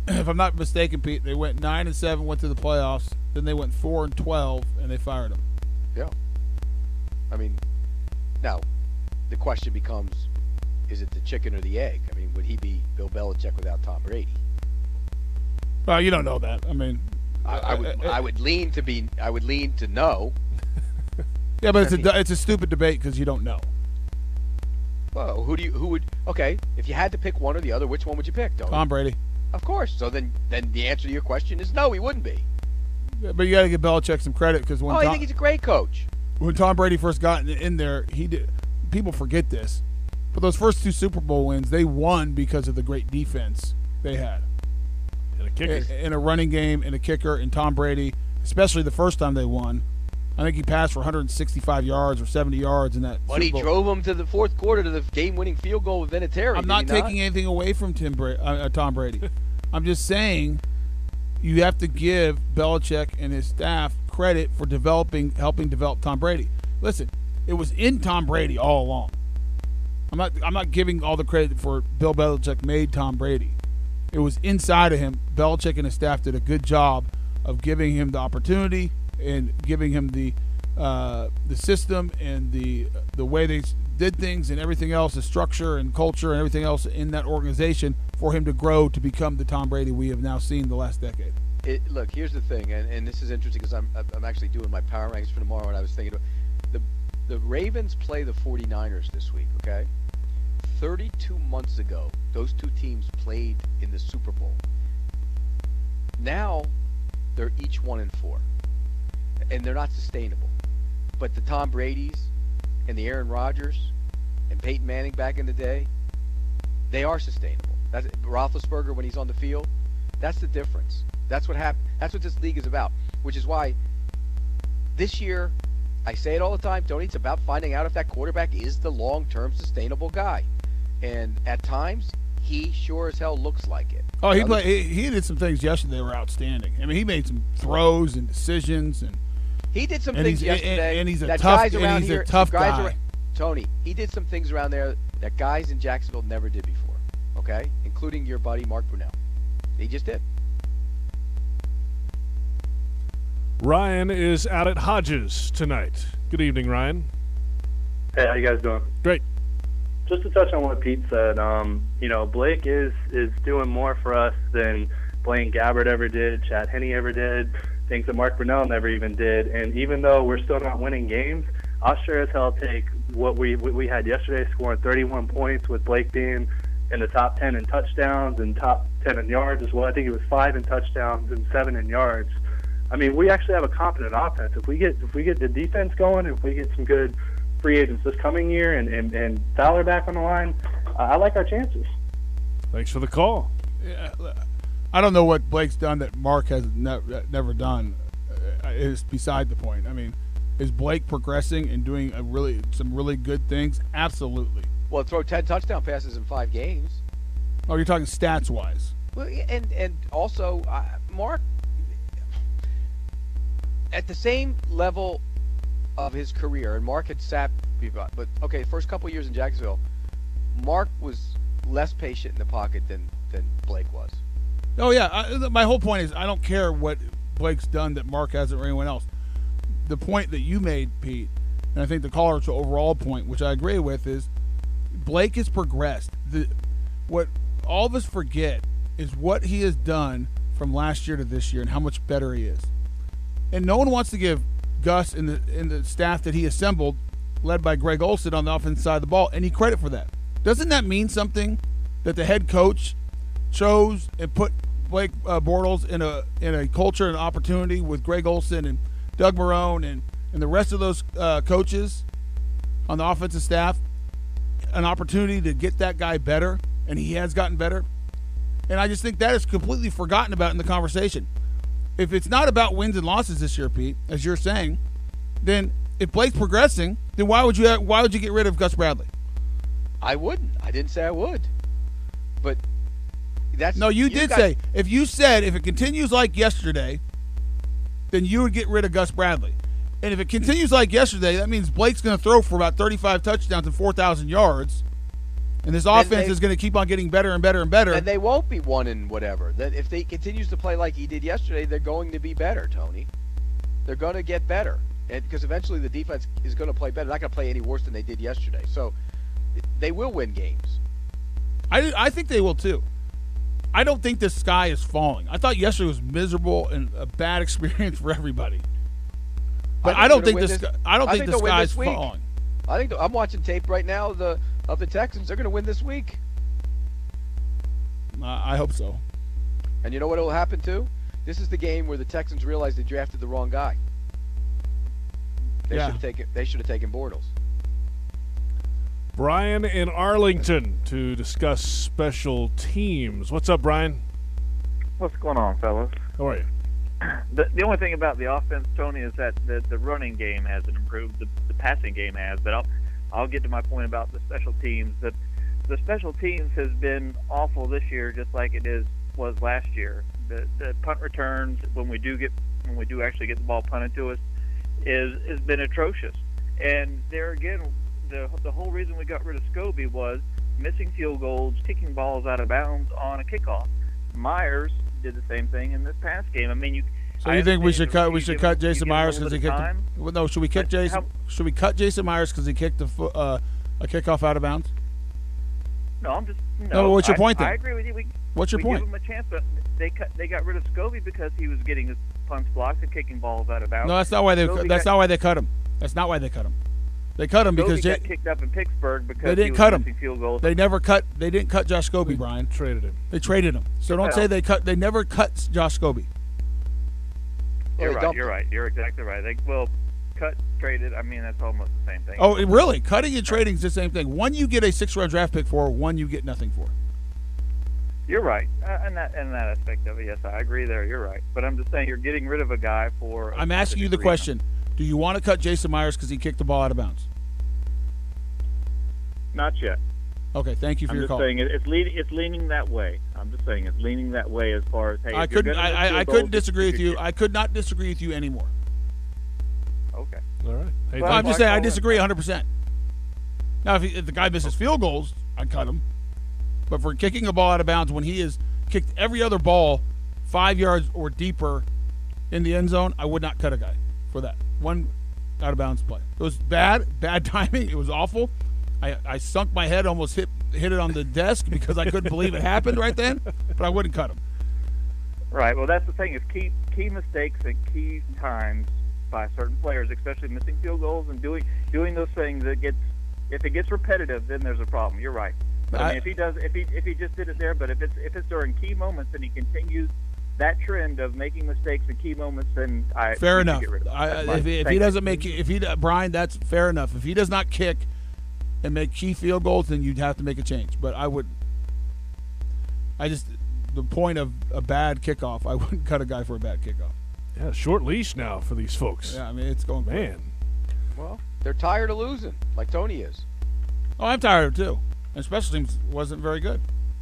if I'm not mistaken, Pete, they went nine and seven, went to the playoffs. Then they went four and twelve, and they fired him. Yeah. I mean, now the question becomes: is it the chicken or the egg? I mean, would he be Bill Belichick without Tom Brady? Well, you don't know that. I mean, I, I would. uh, I would lean to be. I would lean to no. Yeah, but it's a it's a stupid debate because you don't know. Well, who do you? Who would? Okay, if you had to pick one or the other, which one would you pick? Tony? Tom Brady. Of course. So then, then the answer to your question is no. He wouldn't be. Yeah, but you got to give Belichick some credit because when oh, I Tom, think he's a great coach. When Tom Brady first got in, in there, he did. People forget this, but those first two Super Bowl wins, they won because of the great defense they had. And a kicker. In, in a running game, and a kicker, and Tom Brady, especially the first time they won. I think he passed for one hundred sixty-five yards or seventy yards in that. But Super he Bowl. drove him to the fourth quarter to the game-winning field goal with Vinatieri. I'm not did he taking not? anything away from Tim Bra- uh, uh, Tom Brady. I'm just saying you have to give Belichick and his staff credit for developing, helping develop Tom Brady. Listen, it was in Tom Brady all along. I'm not. I'm not giving all the credit for Bill Belichick made Tom Brady. It was inside of him. Belichick and his staff did a good job of giving him the opportunity and giving him the uh, the system and the the way they did things and everything else, the structure and culture and everything else in that organization for him to grow to become the Tom Brady we have now seen the last decade. It, look, here's the thing, and, and this is interesting because I'm I'm actually doing my power rankings for tomorrow, and I was thinking the the Ravens play the forty-niners this week. Okay, thirty-two months ago, those two teams played in the Super Bowl. Now, they're each one and four, and they're not sustainable. But the Tom Brady's and the Aaron Rodgers and Peyton Manning back in the day, they are sustainable. That's Roethlisberger when he's on the field. That's the difference. That's what happened. That's what this league is about. Which is why this year, I say it all the time, Tony. It's about finding out if that quarterback is the long-term sustainable guy. And at times, he sure as hell looks like it. Oh, he played. He, he did some things yesterday that were outstanding. I mean, he made some throws and decisions, and he did some and things he's, yesterday. And, and he's a that tough. guys around and he's here, a tough guys guy. Around, Tony, he did some things around there that guys in Jacksonville never did before. Okay, including your buddy Mark Brunell. He just did. Ryan is out at Hodges tonight. Good evening, Ryan. Hey, how you guys doing? Great. Just to touch on what Pete said, um, you know, Blake is is doing more for us than Blaine Gabbert ever did, Chad Henne ever did, things that Mark Brunell never even did. And even though we're still not winning games, I'll sure as hell take what we what we had yesterday, scoring thirty-one points with Blake being in the top ten in touchdowns and top ten in yards as well. I think it was five in touchdowns and seven in yards. I mean, we actually have a competent offense. If we get if we get the defense going, if we get some good free agents this coming year and, and, and Fowler back on the line, uh, I like our chances. Thanks for the call. Yeah, I don't know what Blake's done that Mark has ne- never done. Uh, is beside the point. I mean, is Blake progressing and doing a really some really good things? Absolutely. Well, throw ten touchdown passes in five games. Oh, you're talking stats wise. Well, and and also uh, Mark at the same level of his career, and Mark had sat, but okay, first couple years in Jacksonville, Mark was less patient in the pocket than than Blake was. Oh yeah, I, my whole point is I don't care what Blake's done that Mark hasn't or anyone else. The point that you made, Pete, and I think the caller's overall point, which I agree with, is Blake has progressed. The what all of us forget is what he has done from last year to this year and how much better he is. And no one wants to give Gus and the and the staff that he assembled, led by Greg Olsen on the offensive side of the ball, any credit for that. Doesn't that mean something that the head coach chose and put Blake uh, Bortles in a in a culture and opportunity with Greg Olsen and Doug Marrone and, and the rest of those uh, coaches on the offensive staff, an opportunity to get that guy better, and he has gotten better. And I just think that is completely forgotten about in the conversation. If it's not about wins and losses this year, Pete, as you're saying, then if Blake's progressing, then why would you have, why would you get rid of Gus Bradley? I wouldn't. I didn't say I would. But that's no. You, you did got, say if you said if it continues like yesterday, then you would get rid of Gus Bradley. And if it continues like yesterday, that means Blake's going to throw for about thirty-five touchdowns and four thousand yards. And this Then offense they- is going to keep on getting better and better and better. And they won't be one in whatever. That if they continues to play like he did yesterday, they're going to be better, Tony. They're going to get better, and because eventually the defense is going to play better. They're not going to play any worse than they did yesterday. So they will win games. I, I think they will too. I don't think the sky is falling. I thought yesterday was miserable and a bad experience for everybody. But I, I don't think think they're the gonna win sky, I don't I think think the they'll win sky's this week. falling. I think I'm watching tape right now. The of the Texans, they're going to win this week. Uh, I hope so. And you know what will happen too? This is the game where the Texans realize they drafted the wrong guy. They Yeah. should have taken. They should have taken Bortles. Brian in Arlington to discuss special teams. What's up, Brian? What's going on, fellas? How are you? The, the only thing about the offense, Tony, is that the, the running game hasn't improved. The, the passing game has. But I'll I'll get to my point about the special teams. That the special teams has been awful this year, just like it is was last year. The the punt returns when we do get when we do actually get the ball punted to us is has been atrocious. And there again, the the whole reason we got rid of Scobie was missing field goals, kicking balls out of bounds on a kickoff. Myers did the same thing in this past game. I mean, you. So I you think we should understand cut? We you should give cut him- you Jason give him a Myers little because he bit of kicked. time. The, well, no, should we kick But Jason? how- Should we cut Jason Myers because he kicked the fo- uh, a kickoff out of bounds? No, I'm just. No, No, but what's your I- point then? I agree with you. We, What's your we point? Give him a chance, but they cut. They got rid of Scobie because he was getting his punts blocked and kicking balls out of bounds. No, that's not why they. Scobie That's got, not why they cut him. That's not why they cut him. They cut him because Scobie J- got kicked up in Pittsburgh because they he didn't was cut him. missing field goals. They never cut. They didn't cut Josh Scobie, Brian. Traded him. They traded him. So don't Well- say they cut. They never cut Josh Scobie. You're Well, they right. dumped You're him. right. You're exactly right. They well, cut, traded. I mean, that's almost the same thing. Oh, really? Cutting and trading is the same thing. One you get a six-round draft pick for. One you get nothing for. You're right, uh, and that and that aspect of it. Yes, I agree there. You're right. But I'm just saying you're getting rid of a guy for. a I'm asking you the specific question: do you want to cut Jason Myers because he kicked the ball out of bounds? Not yet. Okay, thank you for I'm your just call. saying it, it's leaning. It's leaning that way. I'm just saying it's leaning that way as far as hey. I if you're couldn't. gonna miss I, I, field I goals, couldn't disagree with you you. I could not disagree with you anymore. Okay. All right. Hey, Well, No, I'm thanks. just saying I Mark disagree one hundred percent. Now, if, he, if the guy misses field goals, I'd cut him. But for kicking a ball out of bounds when he has kicked every other ball five yards or deeper in the end zone, I would not cut a guy for that. One out of bounds play. It was bad, bad timing. It was awful. I, I sunk my head, almost hit hit it on the desk because I couldn't believe it happened right then, but I wouldn't cut him. Right. Well, that's the thing is key key mistakes and key times by certain players, especially missing field goals and doing doing those things that gets if it gets repetitive, then there's a problem. You're right. But I, I- mean, if he does, if he if he just did it there, but if it's if it's during key moments and he continues that trend of making mistakes in key moments, then I Fair we should enough. Get rid of him. I, That's if fine. he, if Thank he you. doesn't make if he Brian, that's fair enough. If he does not kick and make key field goals, then you'd have to make a change. But I would. I just the point of a bad kickoff. I wouldn't cut a guy for a bad kickoff. Yeah, short leash now for these folks. Yeah, I mean it's going quick. Man. Well, they're tired of losing, like Tony is. Oh, I'm tired of it too. And special teams wasn't very good.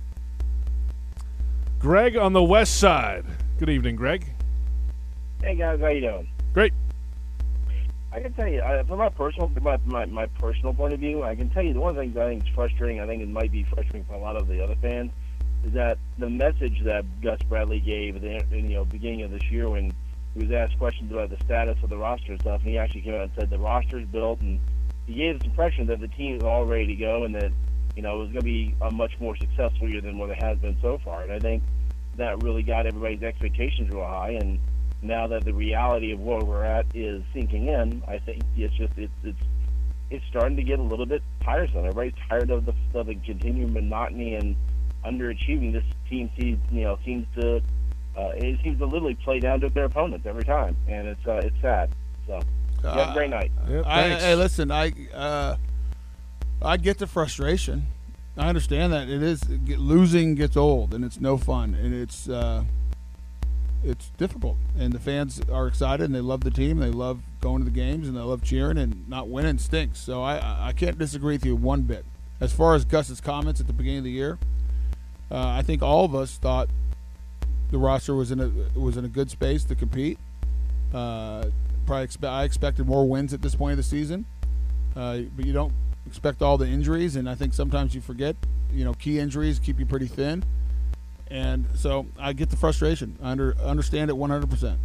Greg on the west side. Good evening, Greg. Hey guys, how you doing? Great. I can tell you, uh, from my personal, my, my my personal point of view, I can tell you the one thing that I think is frustrating. I think it might be frustrating for a lot of the other fans, is that the message that Gus Bradley gave at the you know beginning of this year when he was asked questions about the status of the roster and stuff, and he actually came out and said the roster is built, and he gave this impression that the team is all ready to go, and that you know it was going to be a much more successful year than what it has been so far. And I think that really got everybody's expectations real high, and now that the reality of where we're at is sinking in, I think it's just it's it's it's starting to get a little bit tiresome. Everybody's tired of the of the continued monotony and underachieving. This team seems you know seems to uh, it seems to literally play down to their opponents every time, and it's uh, it's sad. So you have a great night. Yep, I, thanks. hey, listen, I uh, I get the frustration. I understand that it is get, losing gets old and it's no fun and it's uh, it's difficult. And the fans are excited and they love the team. And they love going to the games and they love cheering, and not winning stinks. So I I can't disagree with you one bit. As far as Gus's comments at the beginning of the year, uh, I think all of us thought the roster was in a was in a good space to compete. Uh, probably expe- I expected more wins at this point of the season, uh, but you don't expect all the injuries, and I think sometimes you forget. You know, key injuries keep you pretty thin, and so I get the frustration. I under, understand it one hundred percent.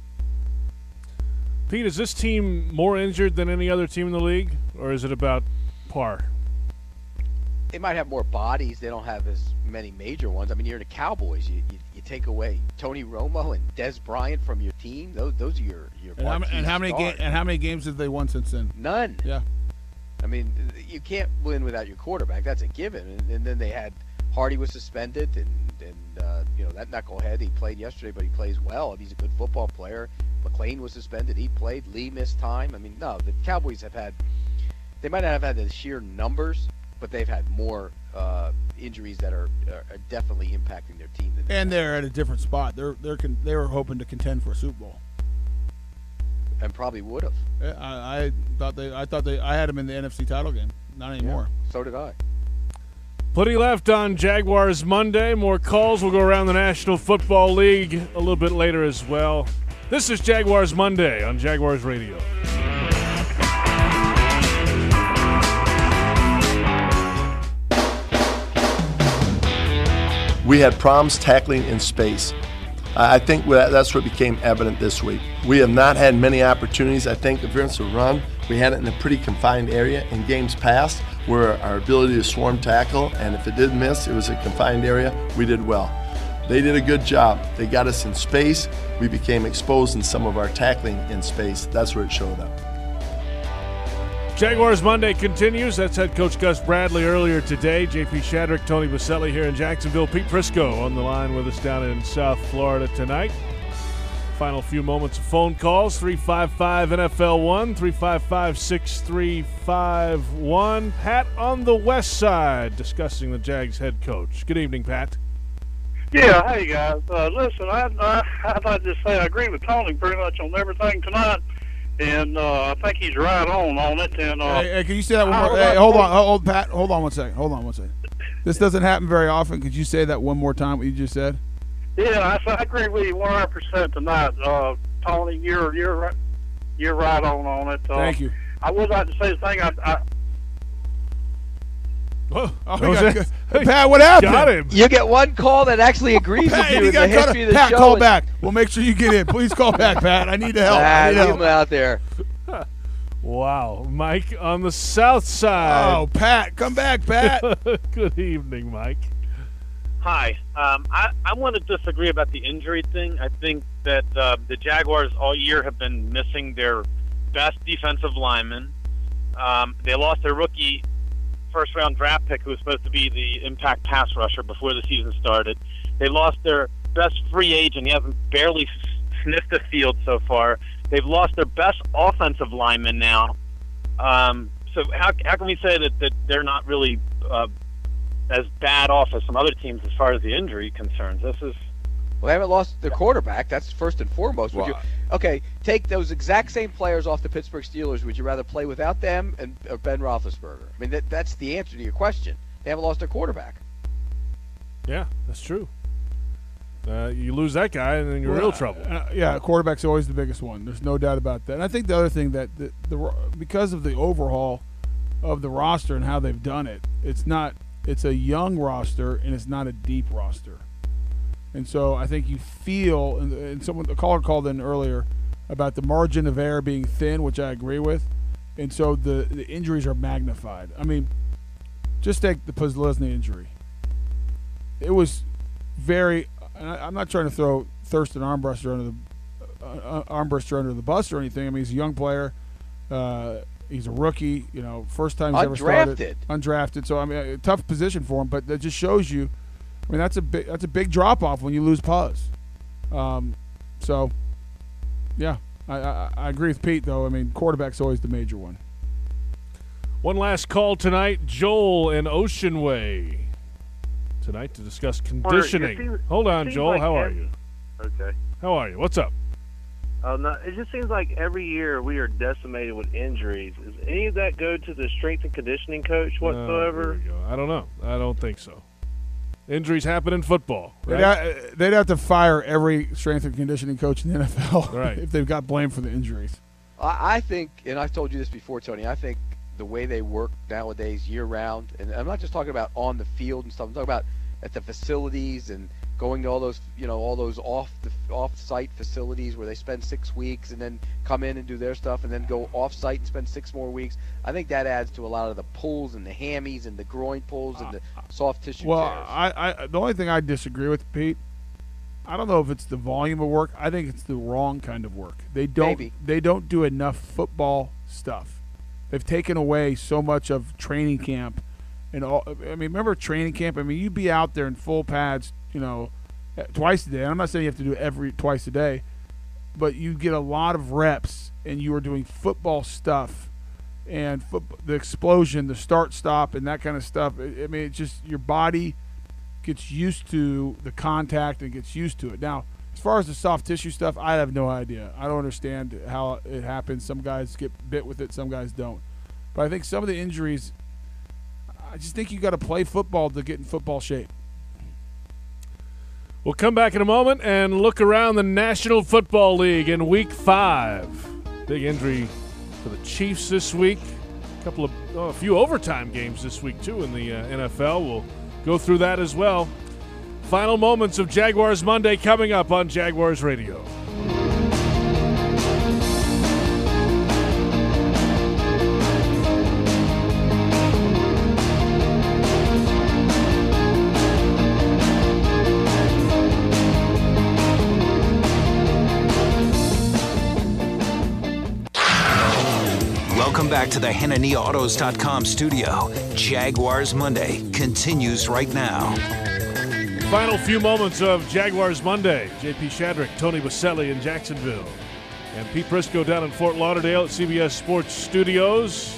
Pete, is this team more injured than any other team in the league, or is it about par? They might have more bodies. They don't have as many major ones. I mean, you're the Cowboys. You you, you take away Tony Romo and Des Bryant from your team. Those those are your your. And how, and how many ga- and how many games have they won since then? None. Yeah. I mean, you can't win without your quarterback. That's a given. And, and then they had Hardy was suspended, and and uh, you know that knucklehead. He played yesterday, but he plays well. He's a good football player. McLean was suspended. He played. Lee missed time. I mean, no, the Cowboys have had. They might not have had the sheer numbers, but they've had more uh, injuries that are, are definitely impacting their team. Than and they're at a different spot. They're they're con- they were hoping to contend for a Super Bowl, and probably would have. I, I thought they I thought they I had them in the N F C title game. Not anymore. Yeah, so did I. Plenty left on Jaguars Monday. More calls will go around the National Football League a little bit later as well. This is Jaguars Monday on Jaguars Radio. We had problems tackling in space. I think that's what became evident this week. We have not had many opportunities. I think if it's a run, we had it in a pretty confined area. In games past, where our ability to swarm tackle, and if it did miss, it was a confined area, we did well. They did a good job. They got us in space. We became exposed in some of our tackling in space. That's where it showed up. Jaguars Monday continues. That's head coach Gus Bradley earlier today. J P Shadrick, Tony Baselli here in Jacksonville. Pete Prisco on the line with us down in South Florida tonight. Final few moments of phone calls. three five five N F L one, three five five, six three five one. Pat on the west side discussing the Jags head coach. Good evening, Pat. Yeah, hey guys. Uh, listen, I, I, I'd like to say I agree with Tony pretty much on everything tonight. And uh, I think he's right on on it. And uh, hey, hey, can you say that one more? Hey, hold on, hold Pat. Hold on one second. Hold on one second. This doesn't happen very often. Could you say that one more time? What you just said? Yeah, I, I agree with you one hundred percent tonight, uh, Tony. You're you're right. You're right on on it. Uh, Thank you. I would like to say the thing. I. I Oh, oh got, hey, Pat, what happened? Got him. You get one call that actually agrees Pat, with you in the history of the Pat, show. call back. We'll make sure you get in. Please call back, Pat. I need to help. Ah, I need leave help. him out there. Wow. Mike on the south side. Oh, Pat. Come back, Pat. Good evening, Mike. Hi. Um, I, I want to disagree about the injury thing. I think that uh, the Jaguars all year have been missing their best defensive lineman. Um, they lost their rookie first-round draft pick who was supposed to be the impact pass rusher before the season started. They lost their best free agent. He hasn't barely sniffed the field so far. They've lost their best offensive lineman now. Um, so how, how can we say that, that they're not really uh, as bad off as some other teams as far as the injury concerns? This is Well, they haven't lost their quarterback. That's first and foremost. Would you, okay, take those exact same players off the Pittsburgh Steelers. Would you rather play without them and or Ben Roethlisberger? I mean, that, that's the answer to your question. They haven't lost their quarterback. Yeah, that's true. Uh, you lose that guy, and then you're in well, real trouble. Uh, yeah, quarterback's always the biggest one. There's no doubt about that. And I think the other thing that the, the because of the overhaul of the roster and how they've done it, it's not it's a young roster and it's not a deep roster. And so I think you feel, and, and someone the caller called in earlier about the margin of error being thin, which I agree with. And so the, the injuries are magnified. I mean, just take the Postlesny injury. It was very. And I, I'm not trying to throw Thurston Armbruster under the uh, Armbruster under the bus or anything. I mean, he's a young player. Uh, he's a rookie. You know, first time he's ever started. Undrafted. So I mean, a tough position for him. But that just shows you. I mean, that's a big that's a big drop off when you lose Puz. Um, so, yeah, I, I I agree with Pete though. I mean, quarterback's always the major one. One last call tonight, Joel in Ocean Way. Tonight to discuss conditioning. Seems, Hold on, Joel. Like how are every, you? Okay. How are you? What's up? Uh, no, it just seems like every year we are decimated with injuries. Does any of that go to the strength and conditioning coach whatsoever? Uh, there we go. I don't know. I don't think so. Injuries happen in football, right? They'd, ha- they'd have to fire every strength and conditioning coach in the N F L right. if they've got blamed for the injuries. I, I think, and I've told you this before, Tony, I think the way they work nowadays year round, and I'm not just talking about on the field and stuff. I'm talking about at the facilities and going to all those, you know, all those off the off-site facilities where they spend six weeks and then come in and do their stuff and then go off-site and spend six more weeks. I think that adds to a lot of the pulls and the hammies and the groin pulls and the soft tissue Well, tears. I, I the only thing I disagree with, Pete, I don't know if it's the volume of work. I think it's the wrong kind of work. They don't Maybe. they don't do enough football stuff. They've taken away so much of training camp and all. I mean, remember training camp? I mean, you'd be out there in full pads, you know, twice a day. I'm not saying you have to do it every twice a day, but you get a lot of reps and you are doing football stuff and foot, the explosion, the start stop and that kind of stuff. I I mean, it's just your body gets used to the contact and gets used to it. Now, as far as the soft tissue stuff, I have no idea. I don't understand how it happens. Some guys get bit with it, some guys don't. But I think some of the injuries, I just think you got to play football to get in football shape. We'll come back in a moment and look around the National Football League in Week Five. Big injury for the Chiefs this week. A couple of oh, a few overtime games this week too in the uh, N F L. We'll go through that as well. Final moments of Jaguars Monday coming up on Jaguars Radio. Welcome back to the Hanania Autos dot com studio. Jaguars Monday continues right now. Final few moments of Jaguars Monday. J P Shadrick, Tony Baselli in Jacksonville, and Pete Prisco down in Fort Lauderdale at C B S Sports Studios.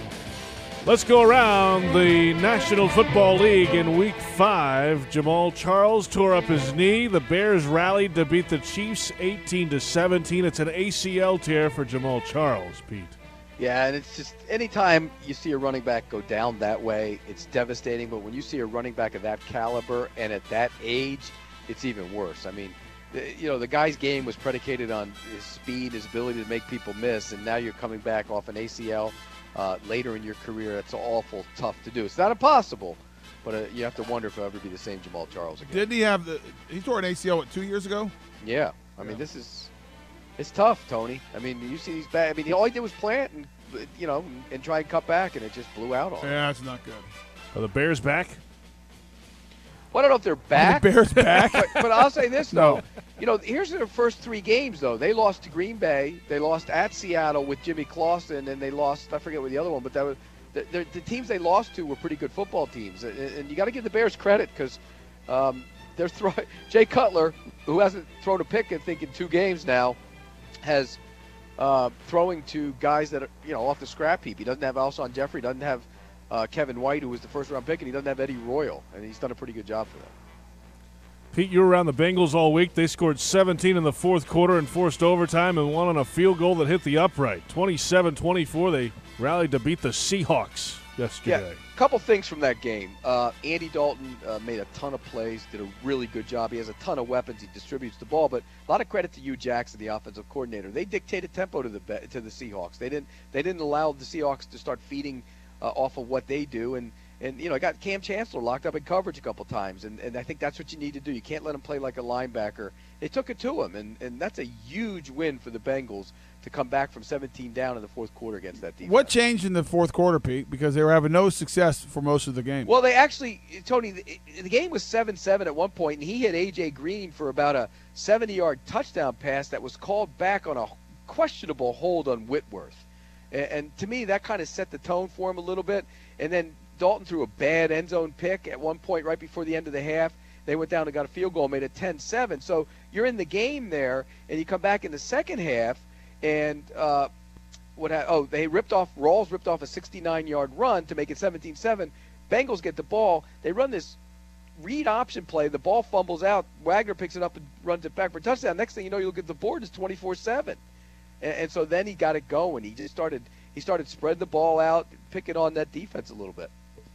Let's go around the National Football League in Week Five. Jamal Charles tore up his knee. The Bears rallied to beat the Chiefs eighteen to seventeen. It's an A C L tear for Jamal Charles, Pete. Yeah, and it's just anytime you see a running back go down that way, it's devastating. But when you see a running back of that caliber and at that age, it's even worse. I mean, the, you know, the guy's game was predicated on his speed, his ability to make people miss, and now you're coming back off an A C L uh, later in your career. It's awful tough to do. It's not impossible, but uh, you have to wonder if he'll ever be the same Jamal Charles again. Didn't he have the – he tore an A C L, what, two years ago? Yeah. I mean, Yeah. this is – it's tough, Tony. I mean, you see these bad – I mean, all he did was plant and, you know, and try and cut back, and it just blew out on him. Yeah, it's not good. Are the Bears back? Well, I don't know if they're back. the Bears back? but, but I'll say this, No. though. You know, here's their first three games, though. They lost to Green Bay. They lost at Seattle with Jimmy Clausen, and they lost – I forget what the other one, but that was the, the, the teams they lost to were pretty good football teams. And, and you got to give the Bears credit because um, they're throwing – Jay Cutler, who hasn't thrown a pick, I think, in two games now, has uh, throwing to guys that are, you know, off the scrap heap. He doesn't have Alshon Jeffrey, doesn't have uh, Kevin White, who was the first-round pick, and he doesn't have Eddie Royal, and he's done a pretty good job for them. Pete, you were around the Bengals all week. They scored seventeen in the fourth quarter and forced overtime and won on a field goal that hit the upright. twenty-seven twenty-four, they rallied to beat the Seahawks yesterday. Yeah, a couple things from that game. Uh, Andy Dalton uh, made a ton of plays, did a really good job. He has a ton of weapons. He distributes the ball, but a lot of credit to Hugh Jackson, the offensive coordinator. They dictated tempo to the to the Seahawks. They didn't they didn't allow the Seahawks to start feeding uh, off of what they do, and and you know, I got Cam Chancellor locked up in coverage a couple times, and, and I think that's what you need to do. You can't let him play like a linebacker. They took it to him, and, and that's a huge win for the Bengals to come back from seventeen down in the fourth quarter against that defense. What changed in the fourth quarter, Pete? Because they were having no success for most of the game. Well, they actually, Tony, the, the game was seven seven at one point, and he hit A J Green for about a seventy-yard touchdown pass that was called back on a questionable hold on Whitworth. And, and to me, that kind of set the tone for him a little bit. And then Dalton threw a bad end zone pick at one point right before the end of the half. They went down and got a field goal, made it ten seven. So you're in the game there, and you come back in the second half, and uh, what? Ha- oh, they ripped off – Rawls ripped off a sixty-nine-yard run to make it seventeen seven. Bengals get the ball. They run this read option play. The ball fumbles out. Wagner picks it up and runs it back for a touchdown. Next thing you know, you look at the board, it's twenty-four seven. And, and so then he got it going. He just started – he started spreading the ball out, picking on that defense a little bit.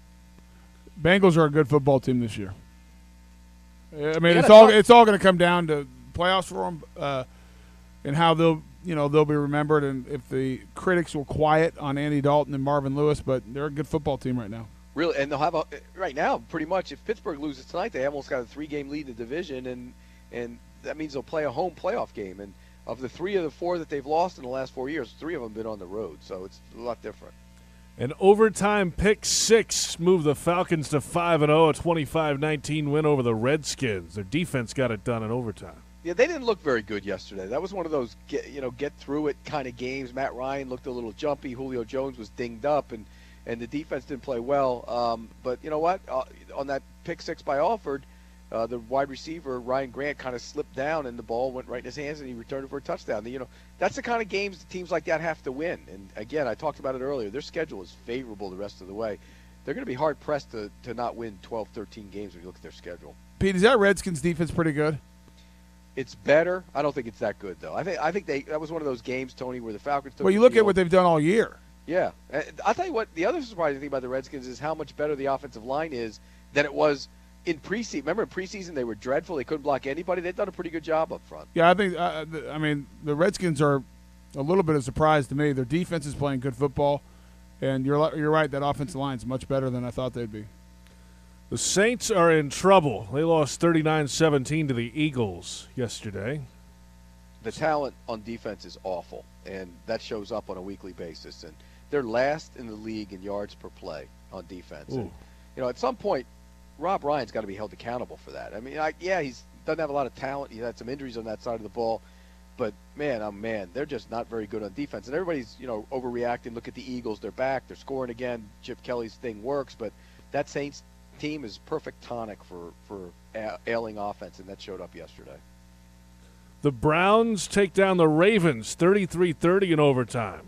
Bengals are a good football team this year. I mean, Yeah, it's that's all not- it's all going to come down to playoffs for them, uh, and how they'll, you know, they'll be remembered, and if the critics were quiet on Andy Dalton and Marvin Lewis, but they're a good football team right now. Really, and they'll have a right now pretty much. If Pittsburgh loses tonight, they almost got a three-game lead in the division, and and that means they'll play a home playoff game. And of the three of the four that they've lost in the last four years, three of them have been on the road, so it's a lot different. An overtime pick six moved the Falcons to five and oh, a twenty-five nineteen win over the Redskins. Their defense got it done in overtime. Yeah, they didn't look very good yesterday. That was one of those get, you know get through it kind of games. Matt Ryan looked a little jumpy. Julio Jones was dinged up, and, and the defense didn't play well. Um, but you know what? Uh, on that pick six by Alford, uh, the wide receiver Ryan Grant kind of slipped down, and the ball went right in his hands, and he returned it for a touchdown. You know, that's the kind of games teams like that have to win. And again, I talked about it earlier. Their schedule is favorable the rest of the way. They're going to be hard pressed to to not win twelve, thirteen games when you look at their schedule. Pete, is that Redskins defense pretty good? It's better. I don't think it's that good, though. I think I think they that was one of those games, Tony, where the Falcons took Well, you the look at field. what they've done all year. Yeah. And I'll tell you what, the other surprising thing about the Redskins is how much better the offensive line is than it was in preseason. Remember in preseason they were dreadful. They couldn't block anybody. They've done a pretty good job up front. Yeah, I think. Uh, the, I mean, the Redskins are a little bit of a surprise to me. Their defense is playing good football, and you're li- you're right. That offensive line is much better than I thought they'd be. The Saints are in trouble. They lost thirty-nine seventeen to the Eagles yesterday. The talent on defense is awful, and that shows up on a weekly basis. And they're last in the league in yards per play on defense. And, you know, at some point, Rob Ryan's got to be held accountable for that. I mean, I, yeah, he doesn't have a lot of talent. He had some injuries on that side of the ball. But, man, oh, man, they're just not very good on defense. And everybody's, you know, overreacting. Look at the Eagles. They're back. They're scoring again. Chip Kelly's thing works. But that Saints team is perfect tonic for, for ailing offense, and that showed up yesterday. The Browns take down the Ravens thirty-three thirty in overtime.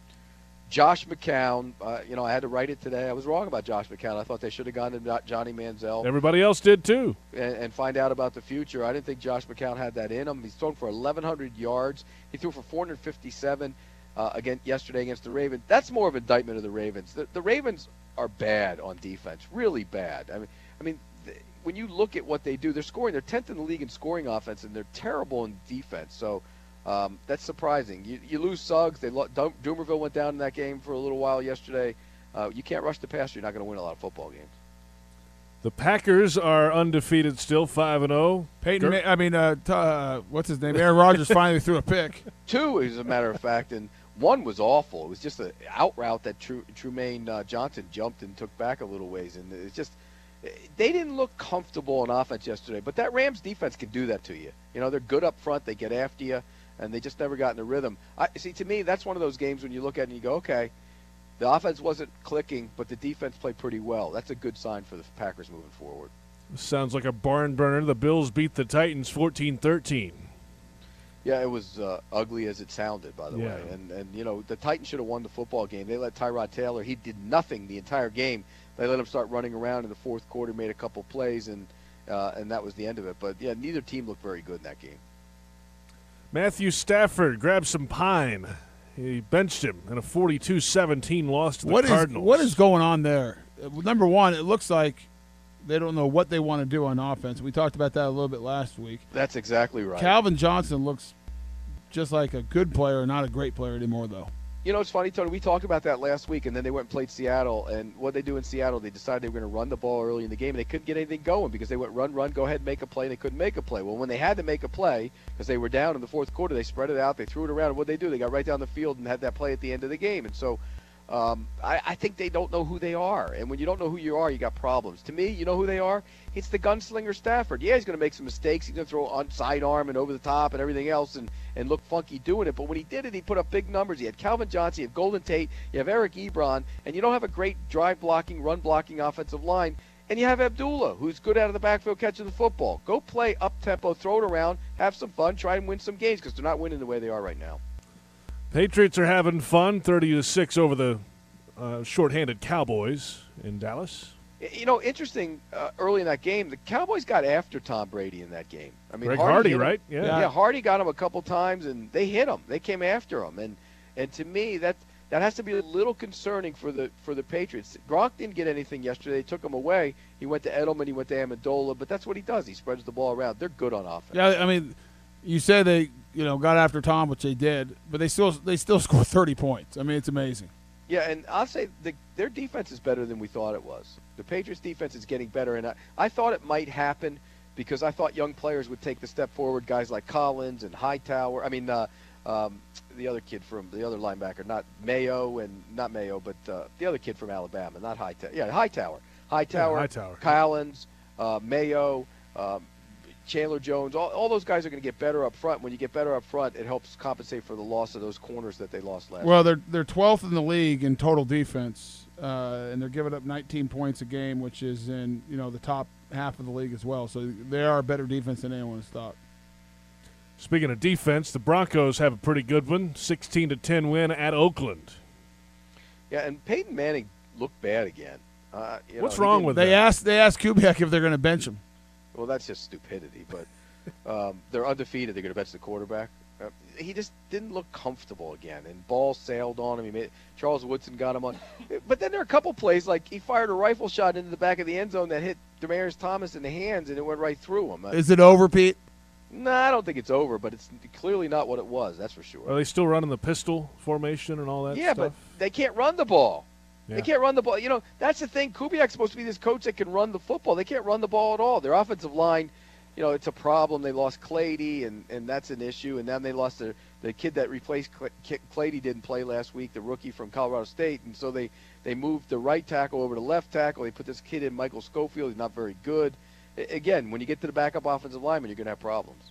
Josh McCown, uh, you know, I had to write it today. I was wrong about Josh McCown. I thought they should have gone to Johnny Manziel. Everybody else did too. And, and find out about the future. I didn't think Josh McCown had that in him. He's thrown for eleven hundred yards. He threw for four hundred fifty-seven uh, again yesterday against the Ravens. That's more of an indictment of the Ravens. The, the Ravens are bad on defense, really bad. I mean, I mean, th- when you look at what they do, they're scoring. They're tenth in the league in scoring offense, and they're terrible in defense. So um, that's surprising. You, you lose Suggs. They lo- Dum- Doomerville went down in that game for a little while yesterday. Uh, you can't rush the passer. You're not going to win a lot of football games. The Packers are undefeated still, five and zero. Peyton, Ma- I mean, uh, t- uh, what's his name? Aaron Rodgers finally threw a pick. Two, as a matter of fact, and one was awful. It was just an out route that Tru- Trumaine uh, Johnson jumped and took back a little ways, and it's just they didn't look comfortable on offense yesterday. But that Rams defense can do that to you. You know, they're good up front. They get after you, and they just never got in the rhythm. I see. To me, that's one of those games when you look at it and you go, okay, the offense wasn't clicking, but the defense played pretty well. That's a good sign for the Packers moving forward. Sounds like a barn burner. The Bills beat the Titans fourteen thirteen. Yeah, it was uh, ugly as it sounded, by the Yeah. way. And, and, you know, the Titans should have won the football game. They let Tyrod Taylor, he did nothing the entire game. They let him start running around in the fourth quarter, made a couple plays, and uh, and that was the end of it. But, yeah, neither team looked very good in that game. Matthew Stafford grabbed some pine. He benched him in a forty-two seventeen loss to the What is Cardinals. what is going on there? Uh, Number one, it looks like they don't know what they want to do on offense. We talked about that a little bit last week. That's exactly right. Calvin Johnson looks just like a good player, not a great player anymore, though. You know, it's funny, Tony. We talked about that last week, and then they went and played Seattle. And what they do in Seattle, they decided they were going to run the ball early in the game, and they couldn't get anything going because they went run, run, go ahead, make a play, and they couldn't make a play. Well, when they had to make a play because they were down in the fourth quarter, they spread it out, they threw it around, and what they do? They got right down the field and had that play at the end of the game. And so um, I, I think they don't know who they are. And when you don't know who you are, you got problems. To me, you know who they are? It's the gunslinger Stafford. Yeah, he's going to make some mistakes. He's going to throw on sidearm and over the top and everything else and, and look funky doing it. But when he did it, he put up big numbers. He had Calvin Johnson, you have Golden Tate, you have Eric Ebron, and you don't have a great drive blocking, run blocking offensive line. And you have Abdullah, who's good out of the backfield catching the football. Go play up-tempo, throw it around, have some fun, try and win some games because they're not winning the way they are right now. Patriots are having fun, thirty to six over the uh, shorthanded Cowboys in Dallas. You know, interesting, uh, early in that game, the Cowboys got after Tom Brady in that game. I mean, Greg Hardy, Hardy, hit him. right? Yeah. yeah, Hardy got him a couple times, and they hit him. They came after him, and and to me, that that has to be a little concerning for the for the Patriots. Gronk didn't get anything yesterday. They took him away. He went to Edelman. He went to Amendola, but that's what he does. He spreads the ball around. They're good on offense. Yeah, I mean, You said they, you know, got after Tom, which they did, but they still they still scored thirty points. I mean, it's amazing. Yeah, and I'll say the, their defense is better than we thought it was. The Patriots' defense is getting better, and I, I thought it might happen because I thought young players would take the step forward, guys like Collins and Hightower. I mean, uh, um, the other kid from the other linebacker, not Mayo and not Mayo, but uh, the other kid from Alabama, not Hightower. Yeah, Hightower. Hightower, Yeah, Hightower. Collins, uh, Mayo, um, Chandler Jones, all, all those guys are going to get better up front. When you get better up front, it helps compensate for the loss of those corners that they lost last Well, year. they're they're twelfth in the league in total defense, uh, and they're giving up nineteen points a game, which is in you know the top half of the league as well. So they are a better defense than anyone has thought. Speaking of defense, the Broncos have a pretty good one, sixteen to ten win at Oakland. Yeah, and Peyton Manning looked bad again. Uh, you What's know, he wrong didn't- with They that? asked they asked Kubiak if they're going to bench him. Well, that's just stupidity. But um, they're undefeated. They're going to bench the quarterback. Uh, he just didn't look comfortable again, and balls sailed on him. He made Charles Woodson got him on. But then there are a couple plays like he fired a rifle shot into the back of the end zone that hit Demaryius Thomas in the hands, and it went right through him. Uh, Is it over, Pete? No, I don't think it's over, but it's clearly not what it was. That's for sure. Are they still running the pistol formation and all that Yeah, stuff? but they can't run the ball. Yeah. They can't run the ball. You know, that's the thing. Kubiak's supposed to be this coach that can run the football. They can't run the ball at all. Their offensive line, you know, it's a problem. They lost Clady, and, and that's an issue. And then they lost the, the kid that replaced Cl- Clady didn't play last week, the rookie from Colorado State. And so they, they moved the right tackle over to left tackle. They put this kid in, Michael Schofield. He's not very good. I, again, when you get to the backup offensive lineman, you're going to have problems.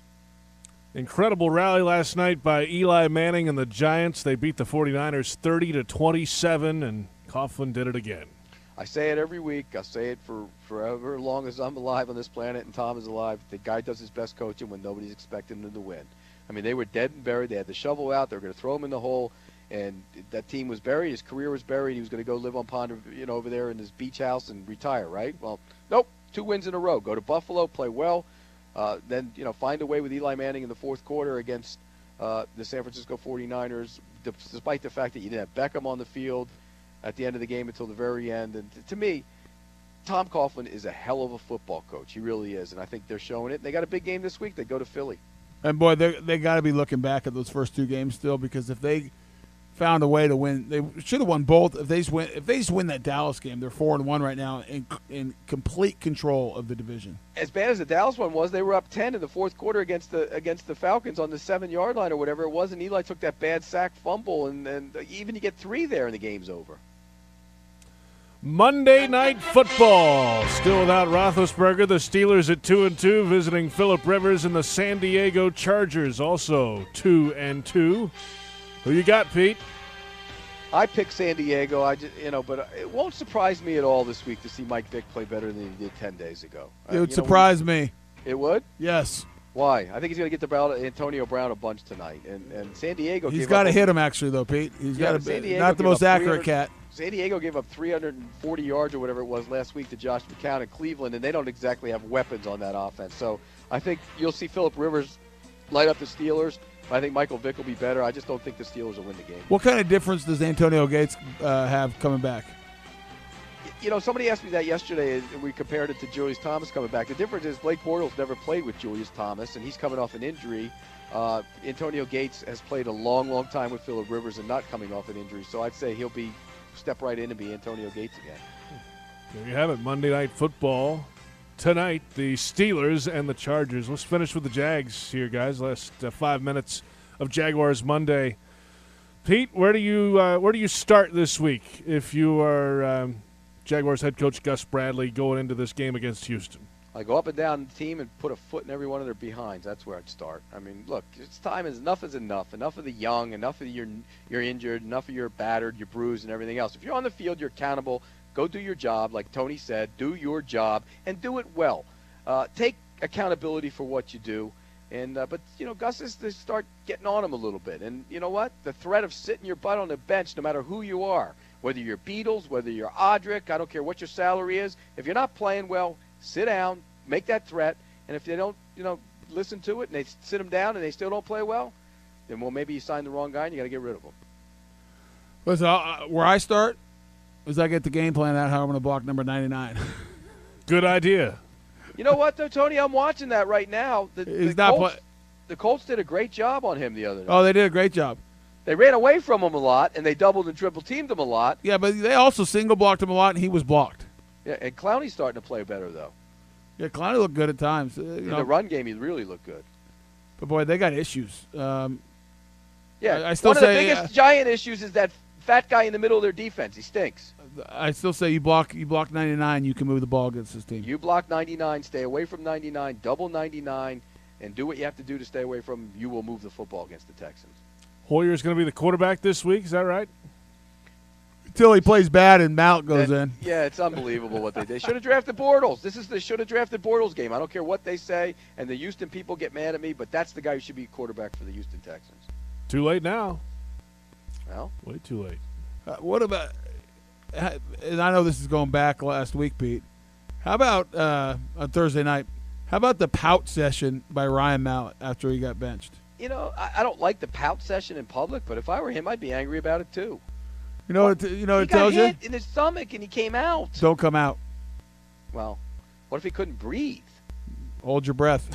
Incredible rally last night by Eli Manning and the Giants. They beat the 49ers thirty to twenty-seven, and Coughlin did it again. I say it every week. I say it for forever long as I'm alive on this planet and Tom is alive. The guy does his best coaching when nobody's expecting him to win. I mean, they were dead and buried. They had the shovel out. They were going to throw him in the hole, and that team was buried. His career was buried. He was going to go live on Pond, you know, over there in his beach house and retire, right? Well, nope. Two wins in a row. Go to Buffalo, play well, uh, then you know find a way with Eli Manning in the fourth quarter against uh, the San Francisco forty-niners, despite the fact that you didn't have Beckham on the field at the end of the game until the very end. And t- to me, Tom Coughlin is a hell of a football coach. He really is, and I think they're showing it. They got a big game this week. They go to Philly. And boy, they they got to be looking back at those first two games still, because if they found a way to win, they should have won both. If they just win, if they just win that Dallas game, they're four and one right now, in in complete control of the division. As bad as the Dallas one was, they were up ten in the fourth quarter against the against the Falcons on the seven-yard line or whatever it was, and Eli took that bad sack fumble, and, and even you get three there, and the game's over. Monday Night Football. Still without Roethlisberger. The Steelers at two and two, visiting Phillip Rivers and the San Diego Chargers, also two and two. Who you got, Pete? I picked San Diego. I just, you know, but it won't surprise me at all this week to see Mike Vick play better than he did ten days ago. It Uh, would you know, surprise me. It would? Yes. Why? I think he's going to get the ball to Antonio Brown a bunch tonight, and and San Diego. He's gave got up to a- hit him actually, though, Pete. He's Yeah, got but San to Diego not the gave most up accurate three hundred cat. San Diego gave up three hundred forty yards or whatever it was last week to Josh McCown in Cleveland, and they don't exactly have weapons on that offense. So I think you'll see Phillip Rivers light up the Steelers. I think Michael Vick will be better. I just don't think the Steelers will win the game. What kind of difference does Antonio Gates uh, have coming back? You know, somebody asked me that yesterday, and we compared it to Julius Thomas coming back. The difference is Blake Bortles never played with Julius Thomas, and he's coming off an injury. Uh, Antonio Gates has played a long, long time with Phillip Rivers and not coming off an injury. So I'd say he'll be step right in and be Antonio Gates again. There you have it, Monday Night Football. Tonight, the Steelers and the Chargers. Let's finish with the Jags here, guys. Last uh, five minutes of Jaguars Monday. Pete, where do you uh, where do you start this week if you are um, Jaguars head coach Gus Bradley going into this game against Houston? I go up and down the team and put a foot in every one of their behinds. That's where I'd start. I mean, look, it's time is enough is enough. Enough of the young, enough of your you're injured, enough of your battered, your bruised, and everything else. If you're on the field, you're accountable. Go do your job, like Tony said. Do your job and do it well. Uh, take accountability for what you do. And uh, but you know, Gus is to start getting on him a little bit. And you know what? The threat of sitting your butt on the bench, no matter who you are, whether you're Beatles, whether you're Audric, I don't care what your salary is. If you're not playing well, sit down, make that threat. And if they don't, you know, listen to it and they sit them down and they still don't play well, then well, maybe you signed the wrong guy and you got to get rid of them. Listen, uh, where I start is I get the game plan out how I'm going to block number ninety-nine. Good idea. You know what, though, Tony? I'm watching that right now. The, He's the not Colts, play- the Colts did a great job on him the other night. Oh, they did a great job. They ran away from him a lot, and they doubled and triple teamed him a lot. Yeah, but they also single blocked him a lot, and he was blocked. Yeah, and Clowney's starting to play better though. Yeah, Clowney looked good at times. Uh, you In know, the run game, he really looked good. But boy, they got issues. Um, Yeah, I, I still one say of the biggest uh, giant issues is that fat guy in the middle of their defense. He stinks. I still say you block you block ninety-nine, you can move the ball against this team. You block ninety-nine, stay away from ninety-nine, double ninety-nine, and do what you have to do to stay away from him. You will move the football against the Texans. Hoyer's going to be the quarterback this week. Is that right? Until he plays bad and Mount goes That- in. Yeah, it's unbelievable what they did. Should have drafted Bortles. This is the should have drafted Bortles game. I don't care what they say, and the Houston people get mad at me, but that's the guy who should be quarterback for the Houston Texans. Too late now. Well, way too late. Uh, what about? And I know this is going back last week, Pete. How about uh, on Thursday night? How about the pout session by Ryan Mallett after he got benched? You know, I, I don't like the pout session in public, but if I were him, I'd be angry about it too. You know what? It, you know what He it got tells you? hit in his stomach and he came out. Don't come out. Well, what if he couldn't breathe? Hold your breath.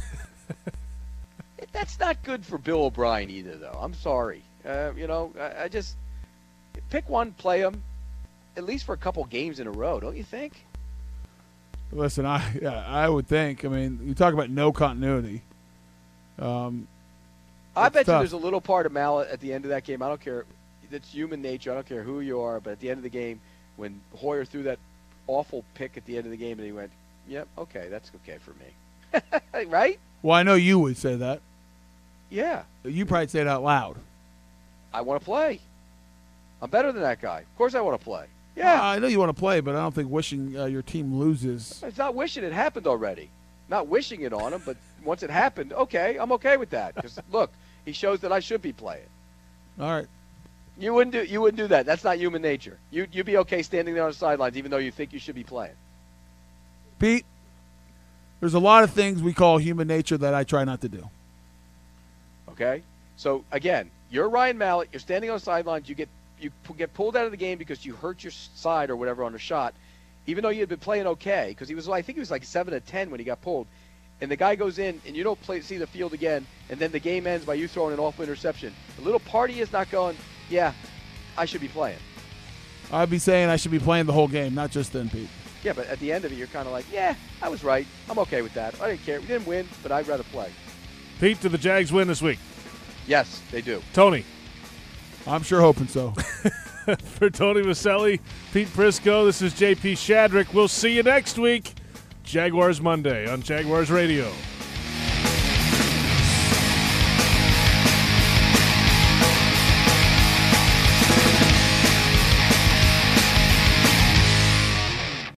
That's not good for Bill O'Brien either, though. I'm sorry. Uh, you know, I, I just pick one, play him, at least for a couple games in a row, don't you think? Listen, I yeah, I would think. I mean, you talk about no continuity. Um, I it's bet you tough. there's a little part of Mallett at the end of that game. I don't care. It's human nature. I don't care who you are. But at the end of the game, when Hoyer threw that awful pick at the end of the game, and he went, "Yep, okay, that's okay for me," right? Well, I know you would say that. Yeah. You probably say it out loud. I want to play. I'm better than that guy. Of course, I want to play. Yeah. Uh, I know you want to play, but I don't think wishing uh, your team loses. It's not wishing it happened already. Not wishing it on him, but once it happened, okay, I'm okay with that. Because look, he shows that I should be playing. All right. You wouldn't do. You wouldn't do that. That's not human nature. You you'd be okay standing there on the sidelines, even though you think you should be playing. Pete, there's a lot of things we call human nature that I try not to do. Okay. So again, you're Ryan Mallett. You're standing on the sidelines. You get you p- get pulled out of the game because you hurt your side or whatever on a shot, even though you had been playing okay. Because he was, I think he was like seven to ten when he got pulled, and the guy goes in, and you don't play see the field again, and then the game ends by you throwing an awful interception. The little party is not going. Yeah, I should be playing. I'd be saying I should be playing the whole game, not just then, Pete. Yeah, but at the end of it, you're kind of like, yeah, I was right. I'm okay with that. I didn't care. We didn't win, but I'd rather play. Pete, do the Jags win this week? Yes, they do. Tony. I'm sure hoping so. For Tony Vaselli, Pete Prisco, this is J P Shadrick. We'll see you next week. Jaguars Monday on Jaguars Radio.